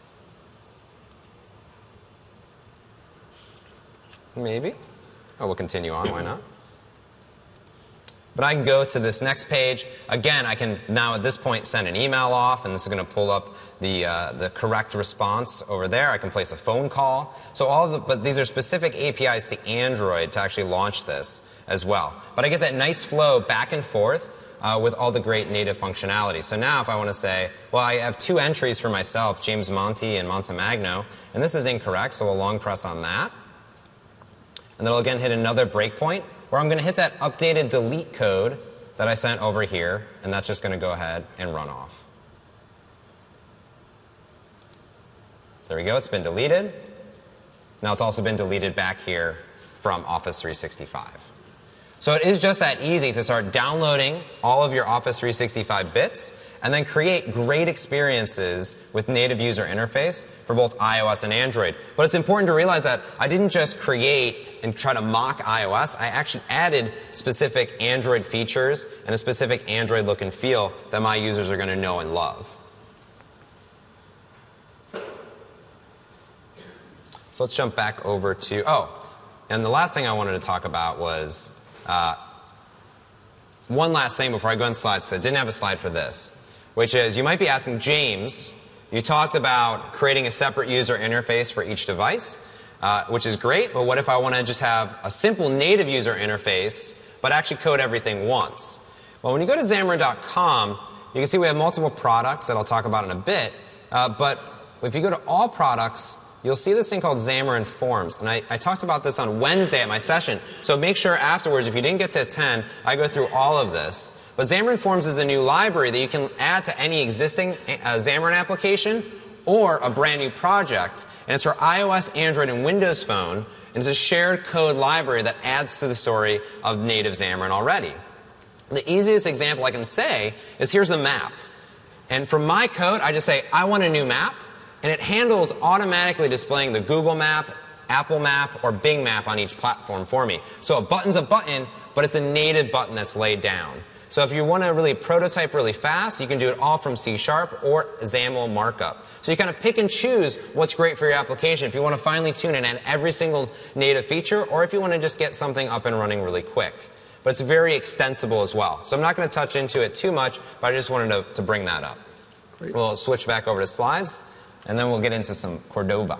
Maybe. Oh, we'll continue on. Why not? But I can go to this next page. Again, I can now at this point send an email off, and this is going to pull up the correct response over there. I can place a phone call. So but these are specific APIs to Android to actually launch this as well. But I get that nice flow back and forth with all the great native functionality. So now if I want to say, well, I have two entries for myself, James Monte and Montemagno, and this is incorrect, so we'll long press on that. And then I'll again hit another breakpoint, where I'm going to hit that updated delete code that I sent over here, and that's just going to go ahead and run off. There we go. It's been deleted. Now it's also been deleted back here from Office 365. So it is just that easy to start downloading all of your Office 365 bits and then create great experiences with native user interface for both iOS and Android. But it's important to realize that I didn't just create and try to mock iOS. I actually added specific Android features and a specific Android look and feel that my users are going to know and love. So let's jump back over to, and the last thing I wanted to talk about was one last thing before I go on slides, because I didn't have a slide for this, which is you might be asking, James, you talked about creating a separate user interface for each device, which is great, but what if I want to just have a simple native user interface, but actually code everything once? Well, when you go to Xamarin.com, you can see we have multiple products that I'll talk about in a bit, but if you go to all products, you'll see this thing called Xamarin Forms. And I talked about this on Wednesday at my session. So make sure afterwards, if you didn't get to attend, I go through all of this. But Xamarin Forms is a new library that you can add to any existing Xamarin application or a brand new project. And it's for iOS, Android, and Windows Phone. And it's a shared code library that adds to the story of native Xamarin already. The easiest example I can say is here's a map. And for my code, I just say, I want a new map. And it handles automatically displaying the Google Map, Apple Map, or Bing Map on each platform for me. So a button's a button, but it's a native button that's laid down. So if you want to really prototype really fast, you can do it all from C# or XAML markup. So you kind of pick and choose what's great for your application. If you want to finely tune and add every single native feature, or if you want to just get something up and running really quick. But it's very extensible as well. So I'm not going to touch into it too much, but I just wanted to bring that up. Great. We'll switch back over to slides. And then we'll get into some Cordova.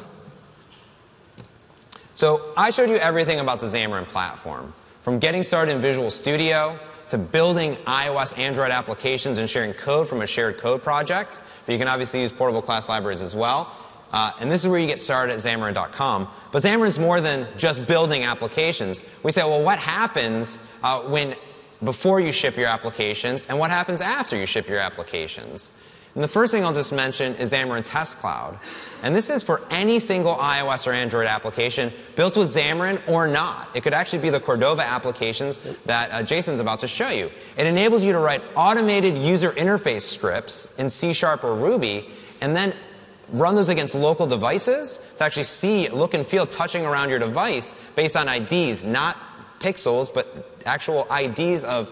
So I showed you everything about the Xamarin platform, from getting started in Visual Studio to building iOS, Android applications and sharing code from a shared code project. But you can obviously use portable class libraries as well. And this is where you get started at Xamarin.com. But Xamarin is more than just building applications. We say, well, what happens before you ship your applications, and what happens after you ship your applications? And the first thing I'll just mention is Xamarin Test Cloud. And this is for any single iOS or Android application built with Xamarin or not. It could actually be the Cordova applications that Jason's about to show you. It enables you to write automated user interface scripts in C# or Ruby, and then run those against local devices to actually see look and feel touching around your device based on IDs, not pixels, but actual IDs of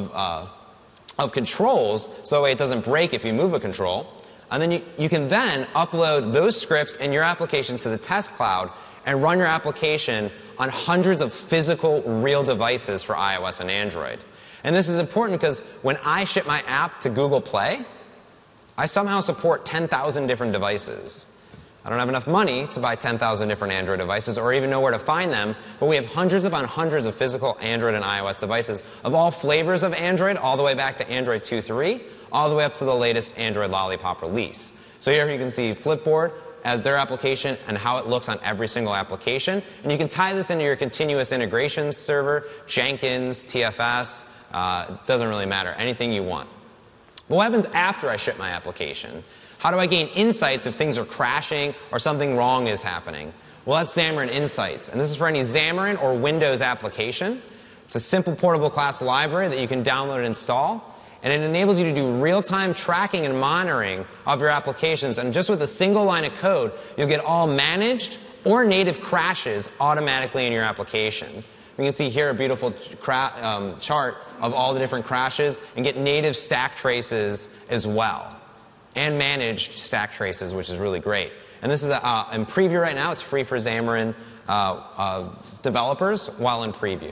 controls, so that way it doesn't break if you move a control. And then you can then upload those scripts in your application to the test cloud, and run your application on hundreds of physical, real devices for iOS and Android. And this is important because when I ship my app to Google Play, I somehow support 10,000 different devices. I don't have enough money to buy 10,000 different Android devices or even know where to find them, but we have hundreds upon hundreds of physical Android and iOS devices of all flavors of Android, all the way back to Android 2.3, all the way up to the latest Android Lollipop release. So here you can see Flipboard as their application and how it looks on every single application. And you can tie this into your continuous integration server, Jenkins, TFS, doesn't really matter, anything you want. But what happens after I ship my application? How do I gain insights if things are crashing or something wrong is happening? Well, that's Xamarin Insights. And this is for any Xamarin or Windows application. It's a simple portable class library that you can download and install. And it enables you to do real-time tracking and monitoring of your applications. And just with a single line of code, you'll get all managed or native crashes automatically in your application. You can see here a beautiful chart of all the different crashes and get native stack traces as well. And managed stack traces, which is really great. And this is in preview right now. It's free for Xamarin developers while in preview.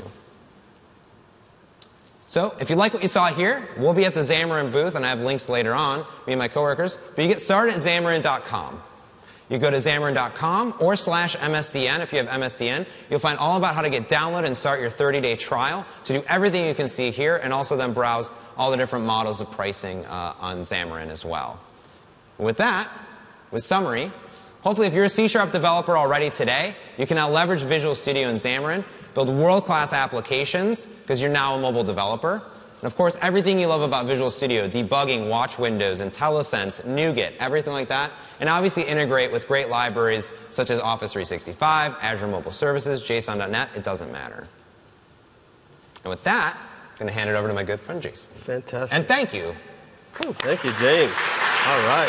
So if you like what you saw here, we'll be at the Xamarin booth, and I have links later on, me and my coworkers. But you get started at Xamarin.com. You go to Xamarin.com or /MSDN. If you have MSDN, you'll find all about how to get downloaded and start your 30-day trial to do everything you can see here, and also then browse all the different models of pricing on Xamarin as well. With that, with summary, hopefully if you're a C# developer already today, you can now leverage Visual Studio and Xamarin, build world-class applications because you're now a mobile developer. And of course, everything you love about Visual Studio, debugging, watch windows, IntelliSense, NuGet, everything like that. And obviously integrate with great libraries such as Office 365, Azure Mobile Services, JSON.NET, it doesn't matter. And with that, I'm going to hand it over to my good friend Jason. Fantastic. And thank you. Cool. Thank you, James. All right.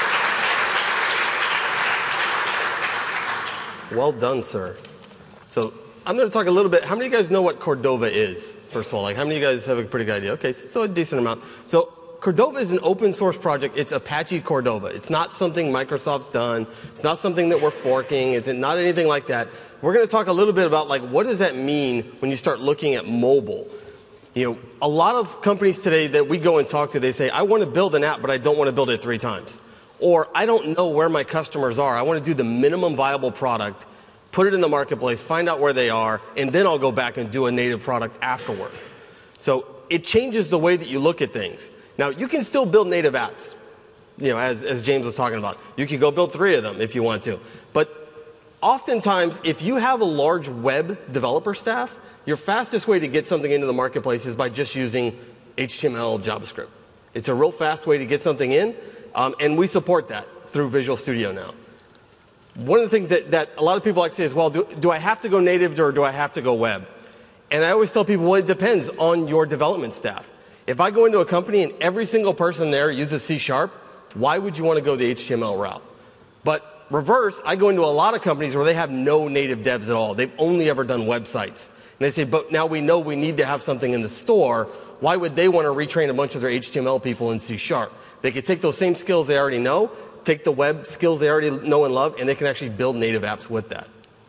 Well done, sir. So I'm going to talk a little bit. How many of you guys know what Cordova is? First of all, like how many of you guys have a pretty good idea? Okay, so a decent amount. So Cordova is an open source project. It's Apache Cordova. It's not something Microsoft's done. It's not something that we're forking. It's not anything like that. We're going to talk a little bit about like what does that mean when you start looking at mobile. You know, a lot of companies today that we go and talk to, they say, I want to build an app, but I don't want to build it 3 times. Or I don't know where my customers are. I want to do the minimum viable product, put it in the marketplace, find out where they are, and then I'll go back and do a native product afterward. So it changes the way that you look at things. Now, you can still build native apps, you know, as James was talking about. You can go build 3 of them if you want to. But oftentimes, if you have a large web developer staff, your fastest way to get something into the marketplace is by just using HTML, JavaScript. It's a real fast way to get something in, and we support that through Visual Studio now. One of the things that a lot of people like to say is, well, do I have to go native or do I have to go web? And I always tell people, well, it depends on your development staff. If I go into a company and every single person there uses C#, why would you want to go the HTML route? But reverse, I go into a lot of companies where they have no native devs at all. They've only ever done websites. And they say, but now we know we need to have something in the store. Why would they want to retrain a bunch of their HTML people in C#? They could take those same skills they already know, take the web skills they already know and love, and they can actually build native apps with that.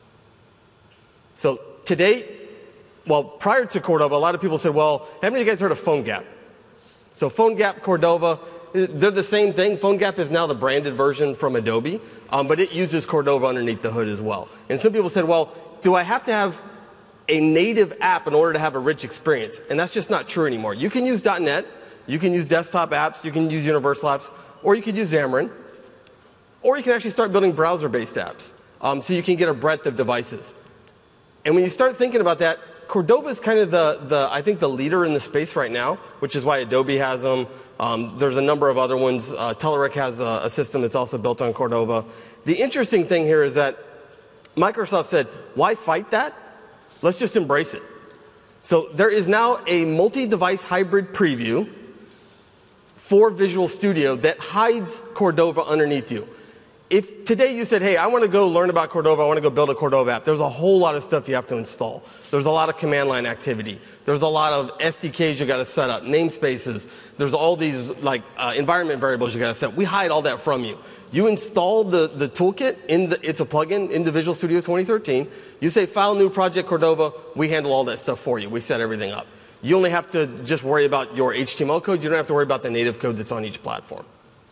So today, well, prior to Cordova, a lot of people said, well, haven't you guys heard of PhoneGap? So PhoneGap, Cordova, they're the same thing. PhoneGap is now the branded version from Adobe, but it uses Cordova underneath the hood as well. And some people said, well, do I have to have a native app in order to have a rich experience? And that's just not true anymore. You can use .NET, you can use desktop apps, you can use Universal apps, or you could use Xamarin, or you can actually start building browser-based apps, so you can get a breadth of devices. And when you start thinking about that, Cordova is kind of I think the leader in the space right now, which is why Adobe has them. There's a number of other ones. Telerik has a system that's also built on Cordova. The interesting thing here is that Microsoft said, why fight that? Let's just embrace it. So there is now a multi-device hybrid preview for Visual Studio that hides Cordova underneath you. if today you said, hey, I want to go learn about Cordova, I want to go build a Cordova app, there's a whole lot of stuff you have to install. There's a lot of command line activity. There's a lot of SDKs you got to set up, namespaces. There's all these like environment variables you got to set. We hide all that from you. You install the toolkit, it's a plugin into Visual Studio 2013. You say File, New Project, Cordova, we handle all that stuff for you. We set everything up. You only have to just worry about your HTML code. You don't have to worry about the native code that's on each platform.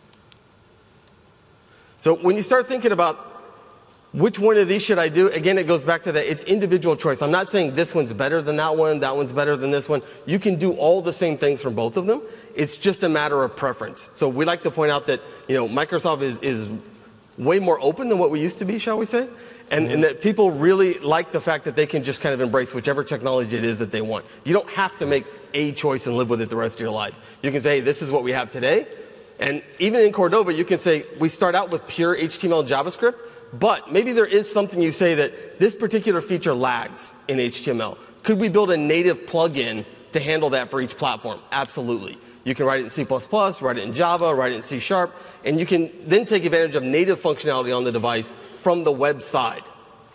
So when you start thinking about which one of these should I do, again, it goes back to that it's individual choice. I'm not saying this one's better than that one's better than this one. You can do all the same things from both of them. It's just a matter of preference. So we like to point out that, Microsoft is way more open than what we used to be, shall we say? And that people really like the fact that they can just kind of embrace whichever technology it is that they want. You don't have to make a choice and live with it the rest of your life. You can say, hey, this is what we have today. And even in Cordova, you can say, we start out with pure HTML and JavaScript, but maybe there is something you say that this particular feature lags in HTML. Could we build a native plugin to handle that for each platform? Absolutely. You can write it in C++, write it in Java, write it in C#, and you can then take advantage of native functionality on the device from the web side.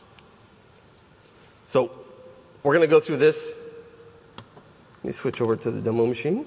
So we're going to go through this. Let me switch over to the demo machine.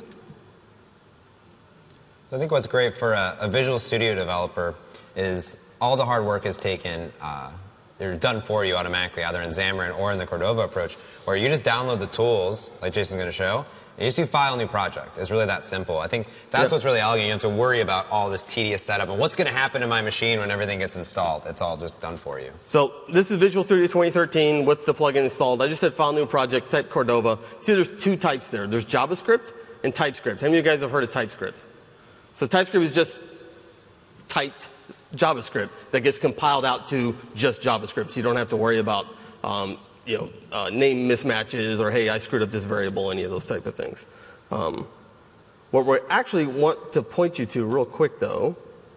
I think what's great for a Visual Studio developer is all the hard work is taken, they're done for you automatically, either in Xamarin or in the Cordova approach, where you just download the tools, like Jason's going to show, and you just do File, New Project. It's really that simple. I think that's what's really elegant. You don't have to worry about all this tedious setup and what's going to happen to my machine when everything gets installed. It's all just done for you. So this is Visual Studio 2013 with the plugin installed. I just said File, New Project, type Cordova. See, there's two types there. There's JavaScript and TypeScript. How many of you guys have heard of TypeScript? So TypeScript is just typed JavaScript that gets compiled out to just JavaScript. So you don't have to worry about name mismatches or, hey, I screwed up this variable, any of those type of things. What we actually want to point you to real quick, though,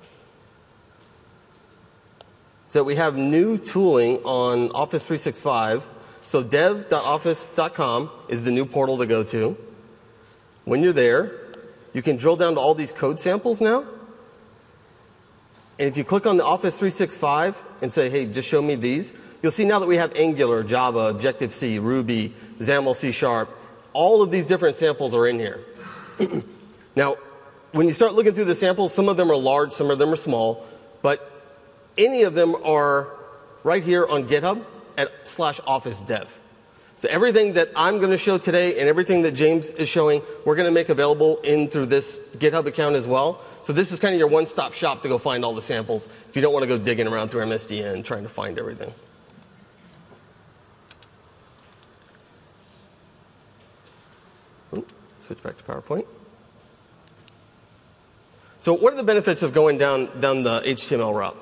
is that we have new tooling on Office 365. So dev.office.com is the new portal to go to. When you're there, you can drill down to all these code samples now. And if you click on the Office 365 and say, hey, just show me these, you'll see now that we have Angular, Java, Objective-C, Ruby, XAML, C#. All of these different samples are in here. Now, when you start looking through the samples, some of them are large, some of them are small, but any of them are right here on GitHub at /OfficeDev. So everything that I'm going to show today and everything that James is showing, we're going to make available in through this GitHub account as well. So this is kind of your one-stop shop to go find all the samples if you don't want to go digging around through MSDN trying to find everything. Switch back to PowerPoint. So what are the benefits of going down the HTML route?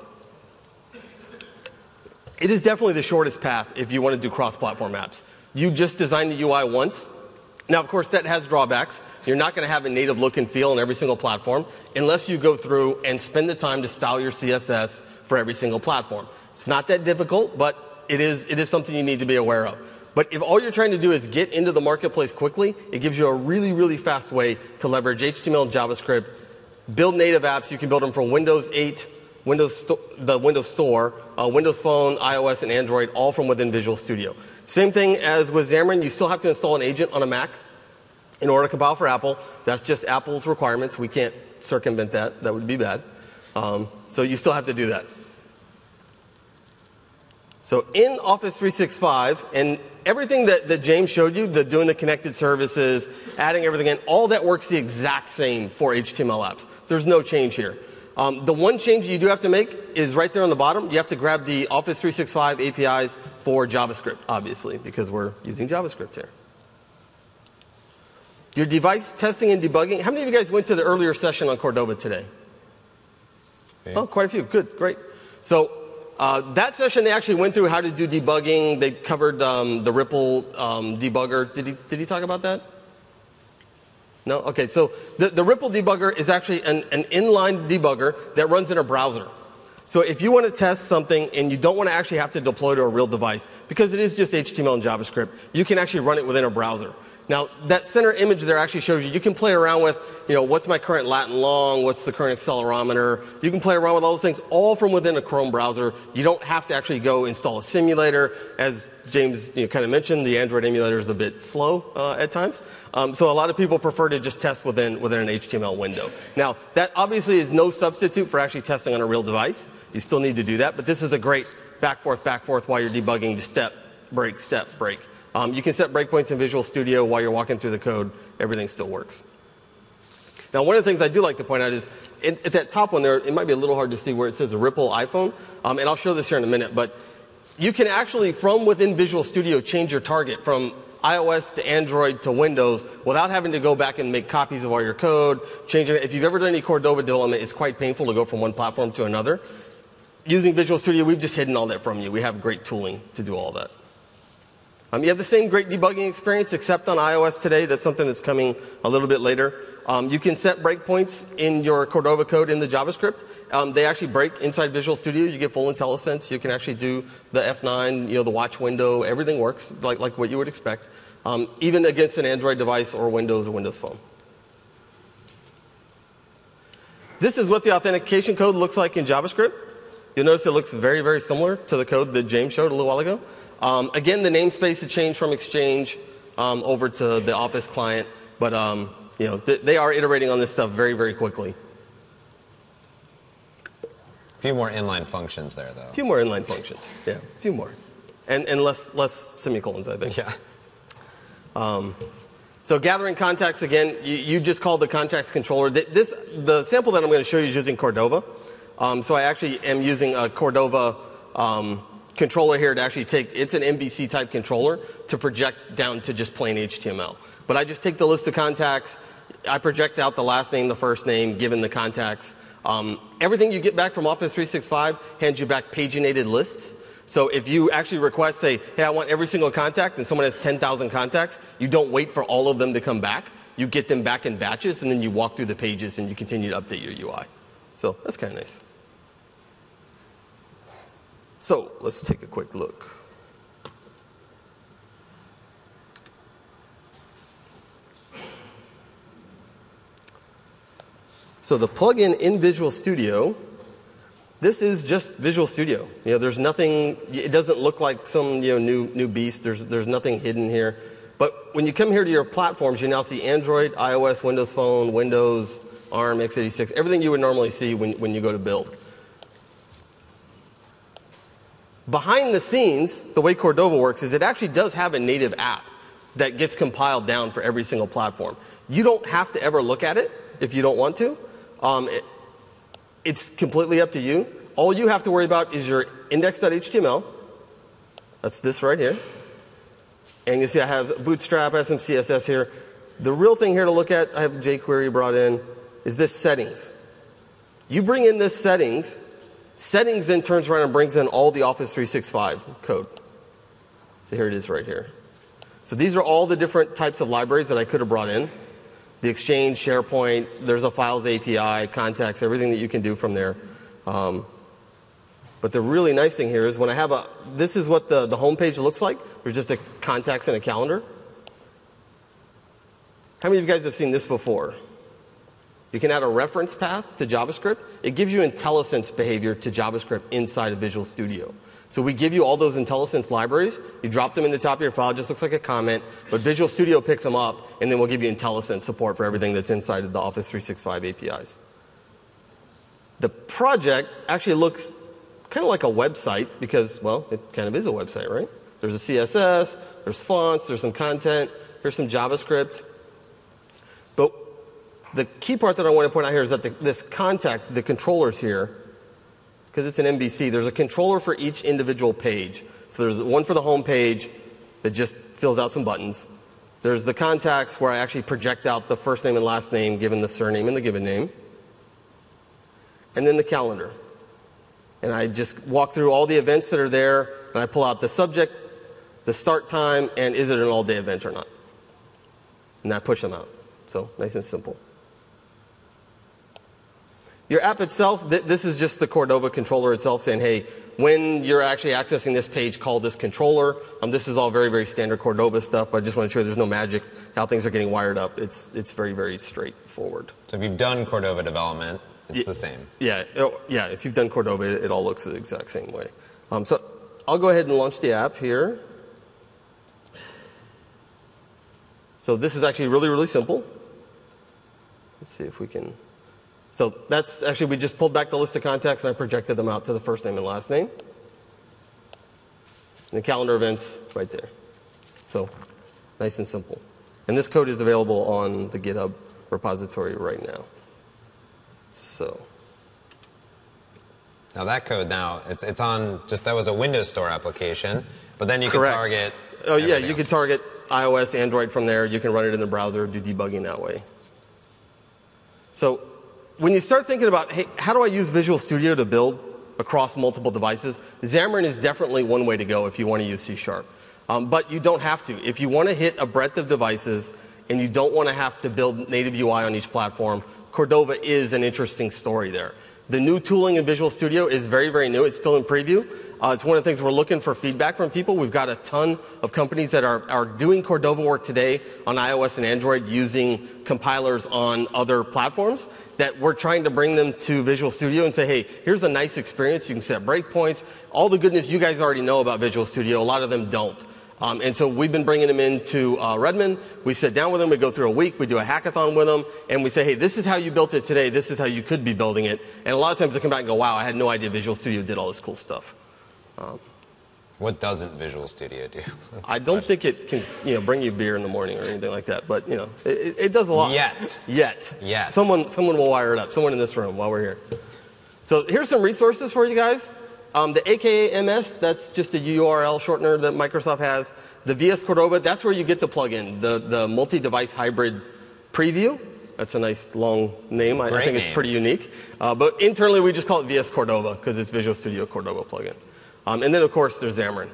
It is definitely the shortest path if you want to do cross-platform apps. You just design the UI once. Now, of course, that has drawbacks. You're not going to have a native look and feel on every single platform unless you go through and spend the time to style your CSS for every single platform. It's not that difficult, but it is something you need to be aware of. But if all you're trying to do is get into the marketplace quickly, it gives you a really, really fast way to leverage HTML and JavaScript, build native apps. You can build them from Windows 8, the Windows Store, Windows Phone, iOS, and Android, all from within Visual Studio. Same thing as with Xamarin. You still have to install an agent on a Mac in order to compile for Apple. That's just Apple's requirements. We can't circumvent that. That would be bad. So you still have to do that. So in Office 365, and everything that James showed you, doing the connected services, adding everything in, all that works the exact same for HTML apps. There's no change here. The one change you do have to make is right there on the bottom. You have to grab the Office 365 APIs for JavaScript, obviously, because we're using JavaScript here. Your device testing and debugging. How many of you guys went to the earlier session on Cordova today? Okay. Oh, quite a few. Good, great. So that session, they actually went through how to do debugging. They covered the Ripple debugger. Did he talk about that? No? Okay, so the Ripple debugger is actually an inline debugger that runs in a browser. So if you want to test something and you don't want to actually have to deploy to a real device, because it is just HTML and JavaScript, you can actually run it within a browser. Now, that center image there actually shows you can play around with, what's my current Latin long, what's the current accelerometer. You can play around with all those things all from within a Chrome browser. You don't have to actually go install a simulator. As James kind of mentioned, the Android emulator is a bit slow at times. So a lot of people prefer to just test within an HTML window. Now, that obviously is no substitute for actually testing on a real device. You still need to do that, but this is a great back, forth while you're debugging, just step, break, step, break. You can set breakpoints in Visual Studio while you're walking through the code. Everything still works. Now, one of the things I do like to point out is at that top one there, it might be a little hard to see where it says a Ripple iPhone, and I'll show this here in a minute, but you can actually, from within Visual Studio, change your target from iOS to Android to Windows without having to go back and make copies of all your code, changing it. If you've ever done any Cordova development, it's quite painful to go from one platform to another. Using Visual Studio, we've just hidden all that from you. We have great tooling to do all that. You have the same great debugging experience, except on iOS today. That's something that's coming a little bit later. You can set breakpoints in your Cordova code in the JavaScript. They actually break inside Visual Studio. You get full IntelliSense. You can actually do the F9, the watch window. Everything works like what you would expect, even against an Android device or Windows Phone. This is what the authentication code looks like in JavaScript. You'll notice it looks very, very similar to the code that James showed a little while ago. Again, the namespace had changed from Exchange over to the Office client, but they are iterating on this stuff very, very quickly. A few more inline functions there, though. A few more inline functions, yeah, a few more, and less semicolons, I think. Yeah. So gathering contacts again, you just called the contacts controller. The sample that I'm going to show you is using Cordova. So I actually am using a Cordova controller here to actually it's an MVC type controller to project down to just plain HTML. But I just take the list of contacts, I project out the last name, the first name, given the contacts. Everything you get back from Office 365 hands you back paginated lists. So if you actually request, say, hey, I want every single contact, and someone has 10,000 contacts, you don't wait for all of them to come back. You get them back in batches, and then you walk through the pages, and you continue to update your UI. So that's kind of nice. So let's take a quick look. So the plugin in Visual Studio, this is just Visual Studio. There's nothing. It doesn't look like some new beast. There's nothing hidden here. But when you come here to your platforms, you now see Android, iOS, Windows Phone, Windows, ARM, x86, everything you would normally see when you go to build. Behind the scenes, the way Cordova works is it actually does have a native app that gets compiled down for every single platform. You don't have to ever look at it if you don't want to. It's completely up to you. All you have to worry about is your index.html. That's this right here. And you see I have Bootstrap, I have some CSS here. The real thing here to look at, I have jQuery brought in, is this settings. You bring in this settings. Settings then turns around and brings in all the Office 365 code. So here it is right here. So these are all the different types of libraries that I could have brought in. The Exchange, SharePoint, there's a Files API, Contacts, everything that you can do from there. But the really nice thing here is when I have this is what the home page looks like. There's just a contacts and a calendar. How many of you guys have seen this before? You can add a reference path to JavaScript. It gives you IntelliSense behavior to JavaScript inside of Visual Studio. So we give you all those IntelliSense libraries. You drop them in the top of your file. It just looks like a comment. But Visual Studio picks them up, and then we'll give you IntelliSense support for everything that's inside of the Office 365 APIs. The project actually looks kind of like a website because, well, it kind of is a website, right? There's a CSS, there's fonts, there's some content, here's some JavaScript. But the key part that I want to point out here is that this context, the controllers here, because it's an MVC, there's a controller for each individual page. So there's one for the home page that just fills out some buttons. There's the contacts where I actually project out the first name and last name given the surname and the given name. And then the calendar. And I just walk through all the events that are there, and I pull out the subject, the start time, and is it an all-day event or not. And I push them out. So nice and simple. your app itself, this is just the Cordova controller itself saying, hey, when you're actually accessing this page, call this controller. This is all very, very standard Cordova stuff, but I just want to ensure there's no magic how things are getting wired up. It's very, very straightforward. So if you've done Cordova development, it's the same. Yeah, yeah. If you've done Cordova, it all looks the exact same way. So I'll go ahead and launch the app here. So this is actually really, really simple. Let's see if we can. So that's actually, we just pulled back the list of contacts and I projected them out to the first name and last name. And the calendar events right there. So nice and simple. And this code is available on the GitHub repository right now. So. Now that code it's on that was a Windows Store application, but then you can Correct. target. Oh yeah, you can target iOS, Android from there. You can run it in the browser, do debugging that way. So when you start thinking about, hey, how do I use Visual Studio to build across multiple devices? Xamarin is definitely one way to go if you want to use C#. But you don't have to. If you want to hit a breadth of devices and you don't want to have to build native UI on each platform, Cordova is an interesting story there. The new tooling in Visual Studio is very, very new. It's still in preview. It's one of the things we're looking for feedback from people. We've got a ton of companies that are doing Cordova work today on iOS and Android using compilers on other platforms that we're trying to bring them to Visual Studio and say, hey, here's a nice experience. You can set breakpoints. All the goodness you guys already know about Visual Studio, a lot of them don't. And so we've been bringing them into Redmond. We sit down with them. We go through a week. We do a hackathon with them. And we say, hey, this is how you built it today. This is how you could be building it. And a lot of times they come back and go, wow, I had no idea Visual Studio did all this cool stuff. What doesn't Visual Studio do? I don't think it can bring you beer in the morning or anything like that. But it does a lot. Yet. Someone will wire it up. Someone in this room while we're here. So here's some resources for you guys. The AKA-MS, that's just a URL shortener that Microsoft has. The VS Cordova, that's where you get the plugin, the multi-device hybrid preview. That's a nice long name. I think it's pretty unique. But internally, we just call it VS Cordova because it's Visual Studio Cordova plugin. And then, of course, there's Xamarin.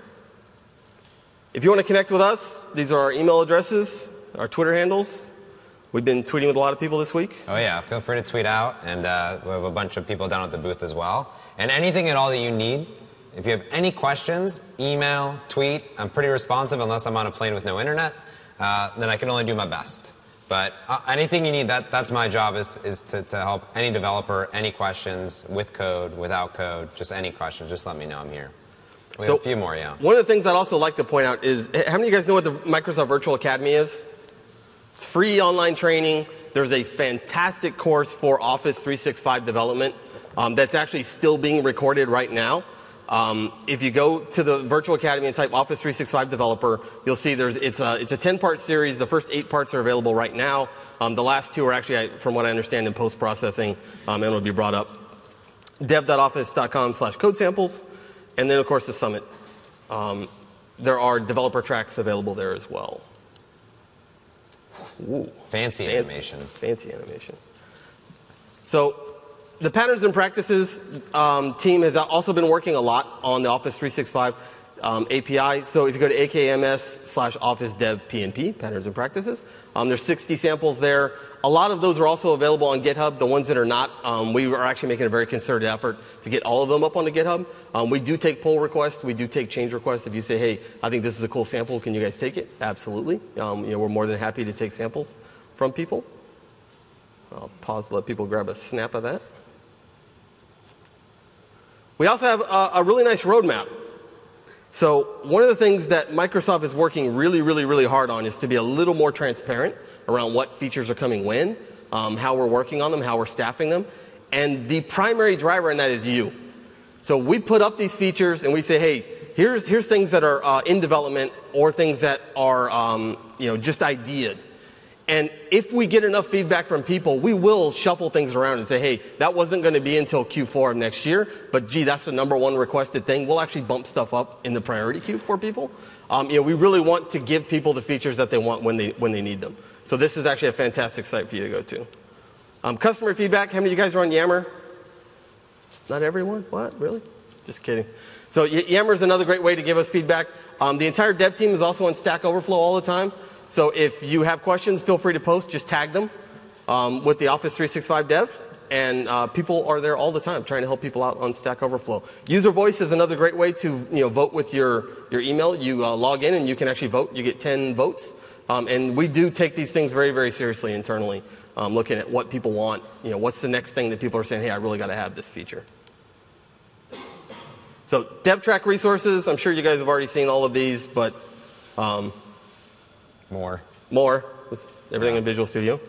If you want to connect with us, these are our email addresses, our Twitter handles. We've been tweeting with a lot of people this week. Oh, yeah. Feel free to tweet out. And we have a bunch of people down at the booth as well. And anything at all that you need, if you have any questions, email, tweet. I'm pretty responsive unless I'm on a plane with no internet. Then I can only do my best. But anything you need, that's my job is to help any developer, any questions, with code, without code, just any questions. Just let me know. I'm here. We have a few more, yeah. One of the things I'd also like to point out is, how many of you guys know what the Microsoft Virtual Academy is? It's free online training. There's a fantastic course for Office 365 development that's actually still being recorded right now. If you go to the Virtual Academy and type Office 365 Developer, you'll see it's a 10-part series. The first 8 parts are available right now. The last 2 are actually, from what I understand, in post-processing and will be brought up. dev.office.com/code samples. And then, of course, the summit. There are developer tracks available there as well. Ooh, fancy animation. Fancy animation. So the Patterns and Practices team has also been working a lot on the Office 365 API. So if you go to AKMS/Office Dev PNP, Patterns and Practices, there's 60 samples there. A lot of those are also available on GitHub. The ones that are not, we are actually making a very concerted effort to get all of them up onto GitHub. We do take pull requests. We do take change requests. If you say, hey, I think this is a cool sample, can you guys take it? Absolutely. We're more than happy to take samples from people. I'll pause to let people grab a snap of that. We also have a really nice roadmap. So one of the things that Microsoft is working really, really, really hard on is to be a little more transparent around what features are coming when, how we're working on them, how we're staffing them. And the primary driver in that is you. So we put up these features and we say, hey, here's things that are in development or things that are just ideaed. And if we get enough feedback from people, we will shuffle things around and say, hey, that wasn't going to be until Q4 of next year, but gee, that's the #1 requested thing. We'll actually bump stuff up in the priority queue for people. We really want to give people the features that they want when they need them. So this is actually a fantastic site for you to go to. Customer feedback. How many of you guys are on Yammer? Not everyone? What? Really? Just kidding. So Yammer is another great way to give us feedback. The entire dev team is also on Stack Overflow all the time. So if you have questions, feel free to post. Just tag them with the Office 365 Dev, and people are there all the time trying to help people out on Stack Overflow. User Voice is another great way to vote with your email. You log in and you can actually vote. You get 10 votes. And we do take these things very, very seriously internally, looking at what people want. What's the next thing that people are saying, hey, I really got to have this feature. So DevTrack resources, I'm sure you guys have already seen all of these, but More. It's everything in Visual Studio.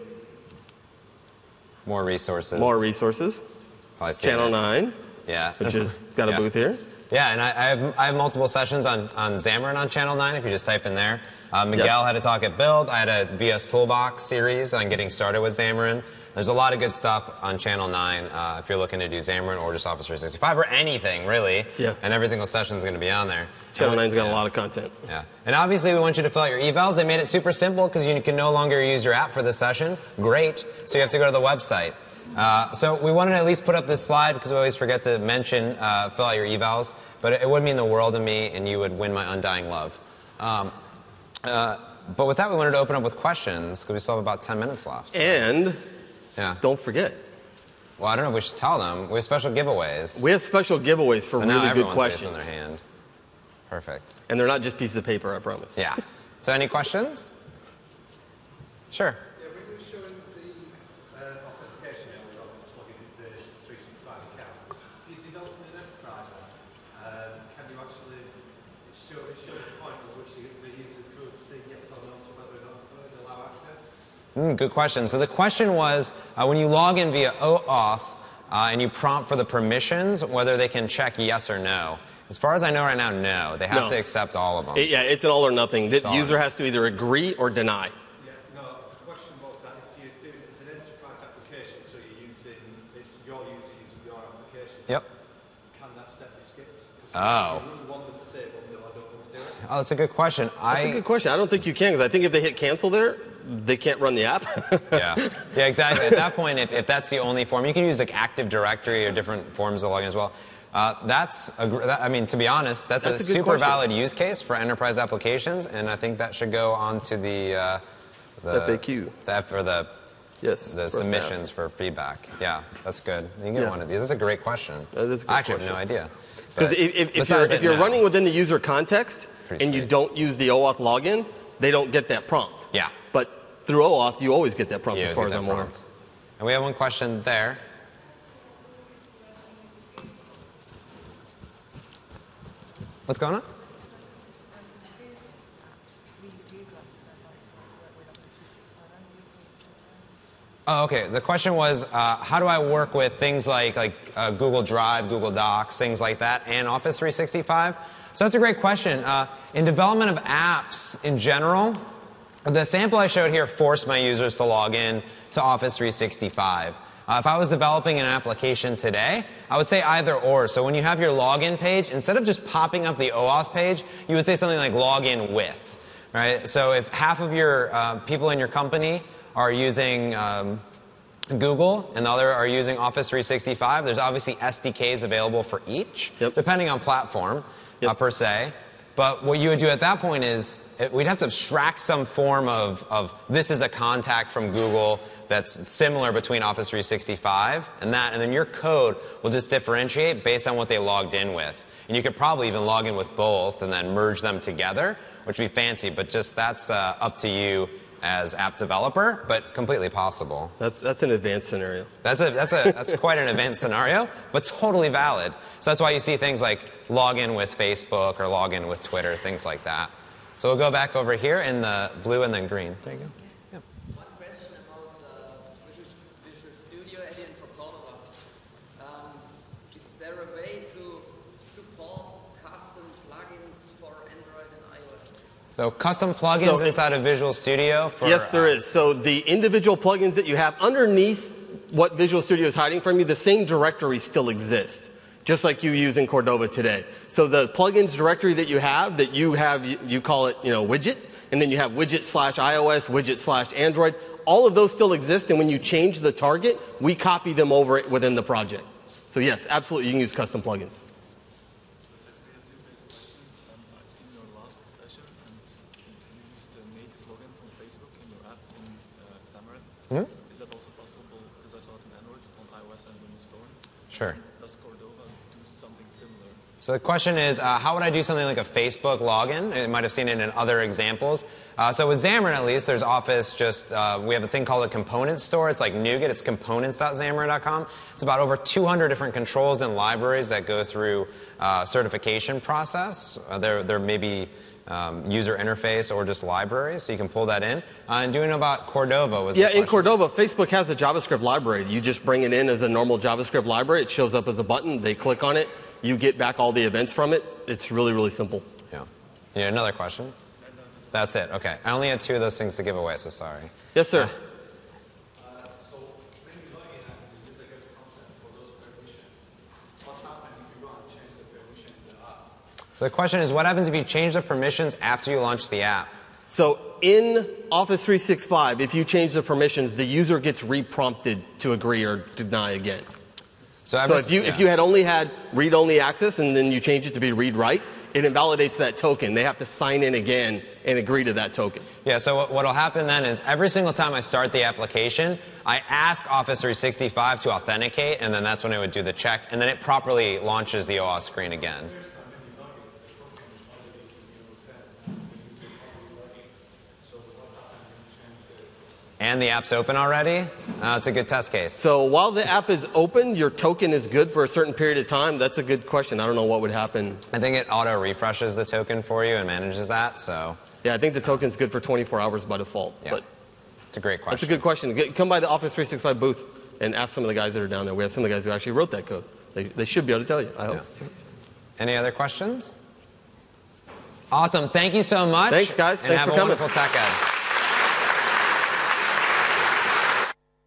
More resources. More resources. Probably seen Channel it. 9, Yeah. which has got a Yeah. booth here. Yeah, and I have multiple sessions on Xamarin on Channel 9 if you just type in there. Miguel Yes. had a talk at Build. I had a VS Toolbox series on getting started with Xamarin. There's a lot of good stuff on Channel 9 if you're looking to do Xamarin or just Office 365 or anything, really. Yeah. And every single session is going to be on there. Channel 9's got a lot of content. Yeah. And obviously, we want you to fill out your evals. They made it super simple because you can no longer use your app for the session. Great. So you have to go to the website. So we wanted to at least put up this slide because we always forget to mention fill out your evals. But it would mean the world to me, and you would win my undying love. But with that, we wanted to open up with questions because we still have about 10 minutes left. And Yeah. don't forget, Well, I don't know if we should tell them. We have special giveaways. we have special giveaways for So now really good everyone's raising questions. their hand. Perfect. And they're not just pieces of paper, I promise. Yeah. So any questions? Sure. Yeah, we were showing the authentication element of plugging in the 365 account. If you're developing an enterprise app, can you actually show the point at which the user could say yes or no to whether or not it would allow access? Good question. So the question was, when you log in via OAuth and you prompt for the permissions, whether they can check yes or no. As far as I know right now, no. They have No. to accept all of them. Yeah, it's an all or nothing. The all or user has to either agree or deny. Yeah, no, the question was that if you do, it's an enterprise application, so it's your user using your application. Yep. Can that step be skipped? Oh. You really want them to say, well, no, I don't want to do it. Oh, that's a good question. That's a good question. I don't think you can, because I think if they hit cancel there, they can't run the app. Yeah, exactly. At that point, if that's the only form, you can use like Active Directory or different forms of login as well. To be honest, that's a a good super question. valid use case for enterprise applications, and I think that should go on to the FAQ. Yes. The for us to submissions ask. for feedback. Yeah, that's good. You can get Yeah. one of these. That's a great question. That is a good I actually question. have no idea. Because But if besides you're that, no. running within the user context Pretty and you sweet. don't use the OAuth login, they don't get that prompt. Yeah. But through OAuth, you always get that prompt You as always far get as that I'm aware. prompt. And we have one question there. What's going on? Oh, okay. The question was, how do I work with things like Google Drive, Google Docs, things like that, and Office 365? So that's a great question. In development of apps in general, the sample I showed here forced my users to log in to Office 365. If I was developing an application today, I would say either or. So when you have your login page, instead of just popping up the OAuth page, you would say something like login with, right? So if half of your people in your company are using Google and the other are using Office 365, there's obviously SDKs available for each, Yep. depending on platform Yep. per se. But what you would do at that point is we'd have to abstract some form of this is a contact from Google that's similar between Office 365 and that, and then your code will just differentiate based on what they logged in with. And you could probably even log in with both and then merge them together, which would be fancy, but just that's up to you as app developer, but completely possible. That's an advanced scenario. That's quite an advanced scenario, but totally valid. So that's why you see things like log in with Facebook or log in with Twitter, things like that. So we'll go back over here in the blue and then green. There you go. Yeah. One question about Visual Studio add-in for Cordova. Is there a way to support custom plugins for Android and iOS? So custom plugins So inside of Visual Studio for Yes, there is. So the individual plugins that you have underneath what Visual Studio is hiding from you, the same directory still exists, just like you use in Cordova today. So the plugins directory that you have, you call it, widget, and then you have widget/iOS, widget/Android. All of those still exist, and when you change the target, we copy them over it within the project. So yes, absolutely, you can use custom plugins. That's actually a two-phase question. I've seen your last session, and you used a native login from Facebook in your app in Xamarin. Is that also possible? Because I I saw it in Android, on iOS and Windows Phone. Sure. Does Cordova do something similar? So the question is, how would I do something like a Facebook login? You might have seen it in other examples. So with Xamarin, at least, there's Office we have a thing called a component store. It's like NuGet. It's components.xamarin.com. It's about over 200 different controls and libraries that go through certification process. There may be user interface or just libraries, so you can pull that in. And doing about Cordova was in Cordova, Facebook has a JavaScript library. You just bring it in as a normal JavaScript library. It shows up as a button. They click on it. You get back all the events from it. It's really, really simple. Yeah. Another question? That's it. Okay. I only had 2 of those things to give away, so sorry. Yes, sir. So when you log in, this is a good concept for those permissions. What happens if you want to change the permission in the app? So the question is, what happens if you change the permissions after you launch the app? So in Office 365, if you change the permissions, the user gets reprompted to agree or deny again. So if you had only had read-only access and then you change it to be read-write, it invalidates that token. They have to sign in again and agree to that token. Yeah, so what will happen then is every single time I start the application, I ask Office 365 to authenticate, and then that's when it would do the check, and then it properly launches the OAuth screen again. And the app's open already? It's a good test case. So while the app is open, your token is good for a certain period of time? That's a good question. I don't know what would happen. I think it auto-refreshes the token for you and manages that, so... Yeah, I think the token's good for 24 hours by default. Yeah. But it's a great question. that's a good question. Come by the Office 365 booth and ask some of the guys that are down there. We have some of the guys who actually wrote that code. They should be able to tell you, I hope. Yeah. Any other questions? Awesome. Thank you so much. Thanks, guys. And Thanks have for a coming. wonderful Tech Ed.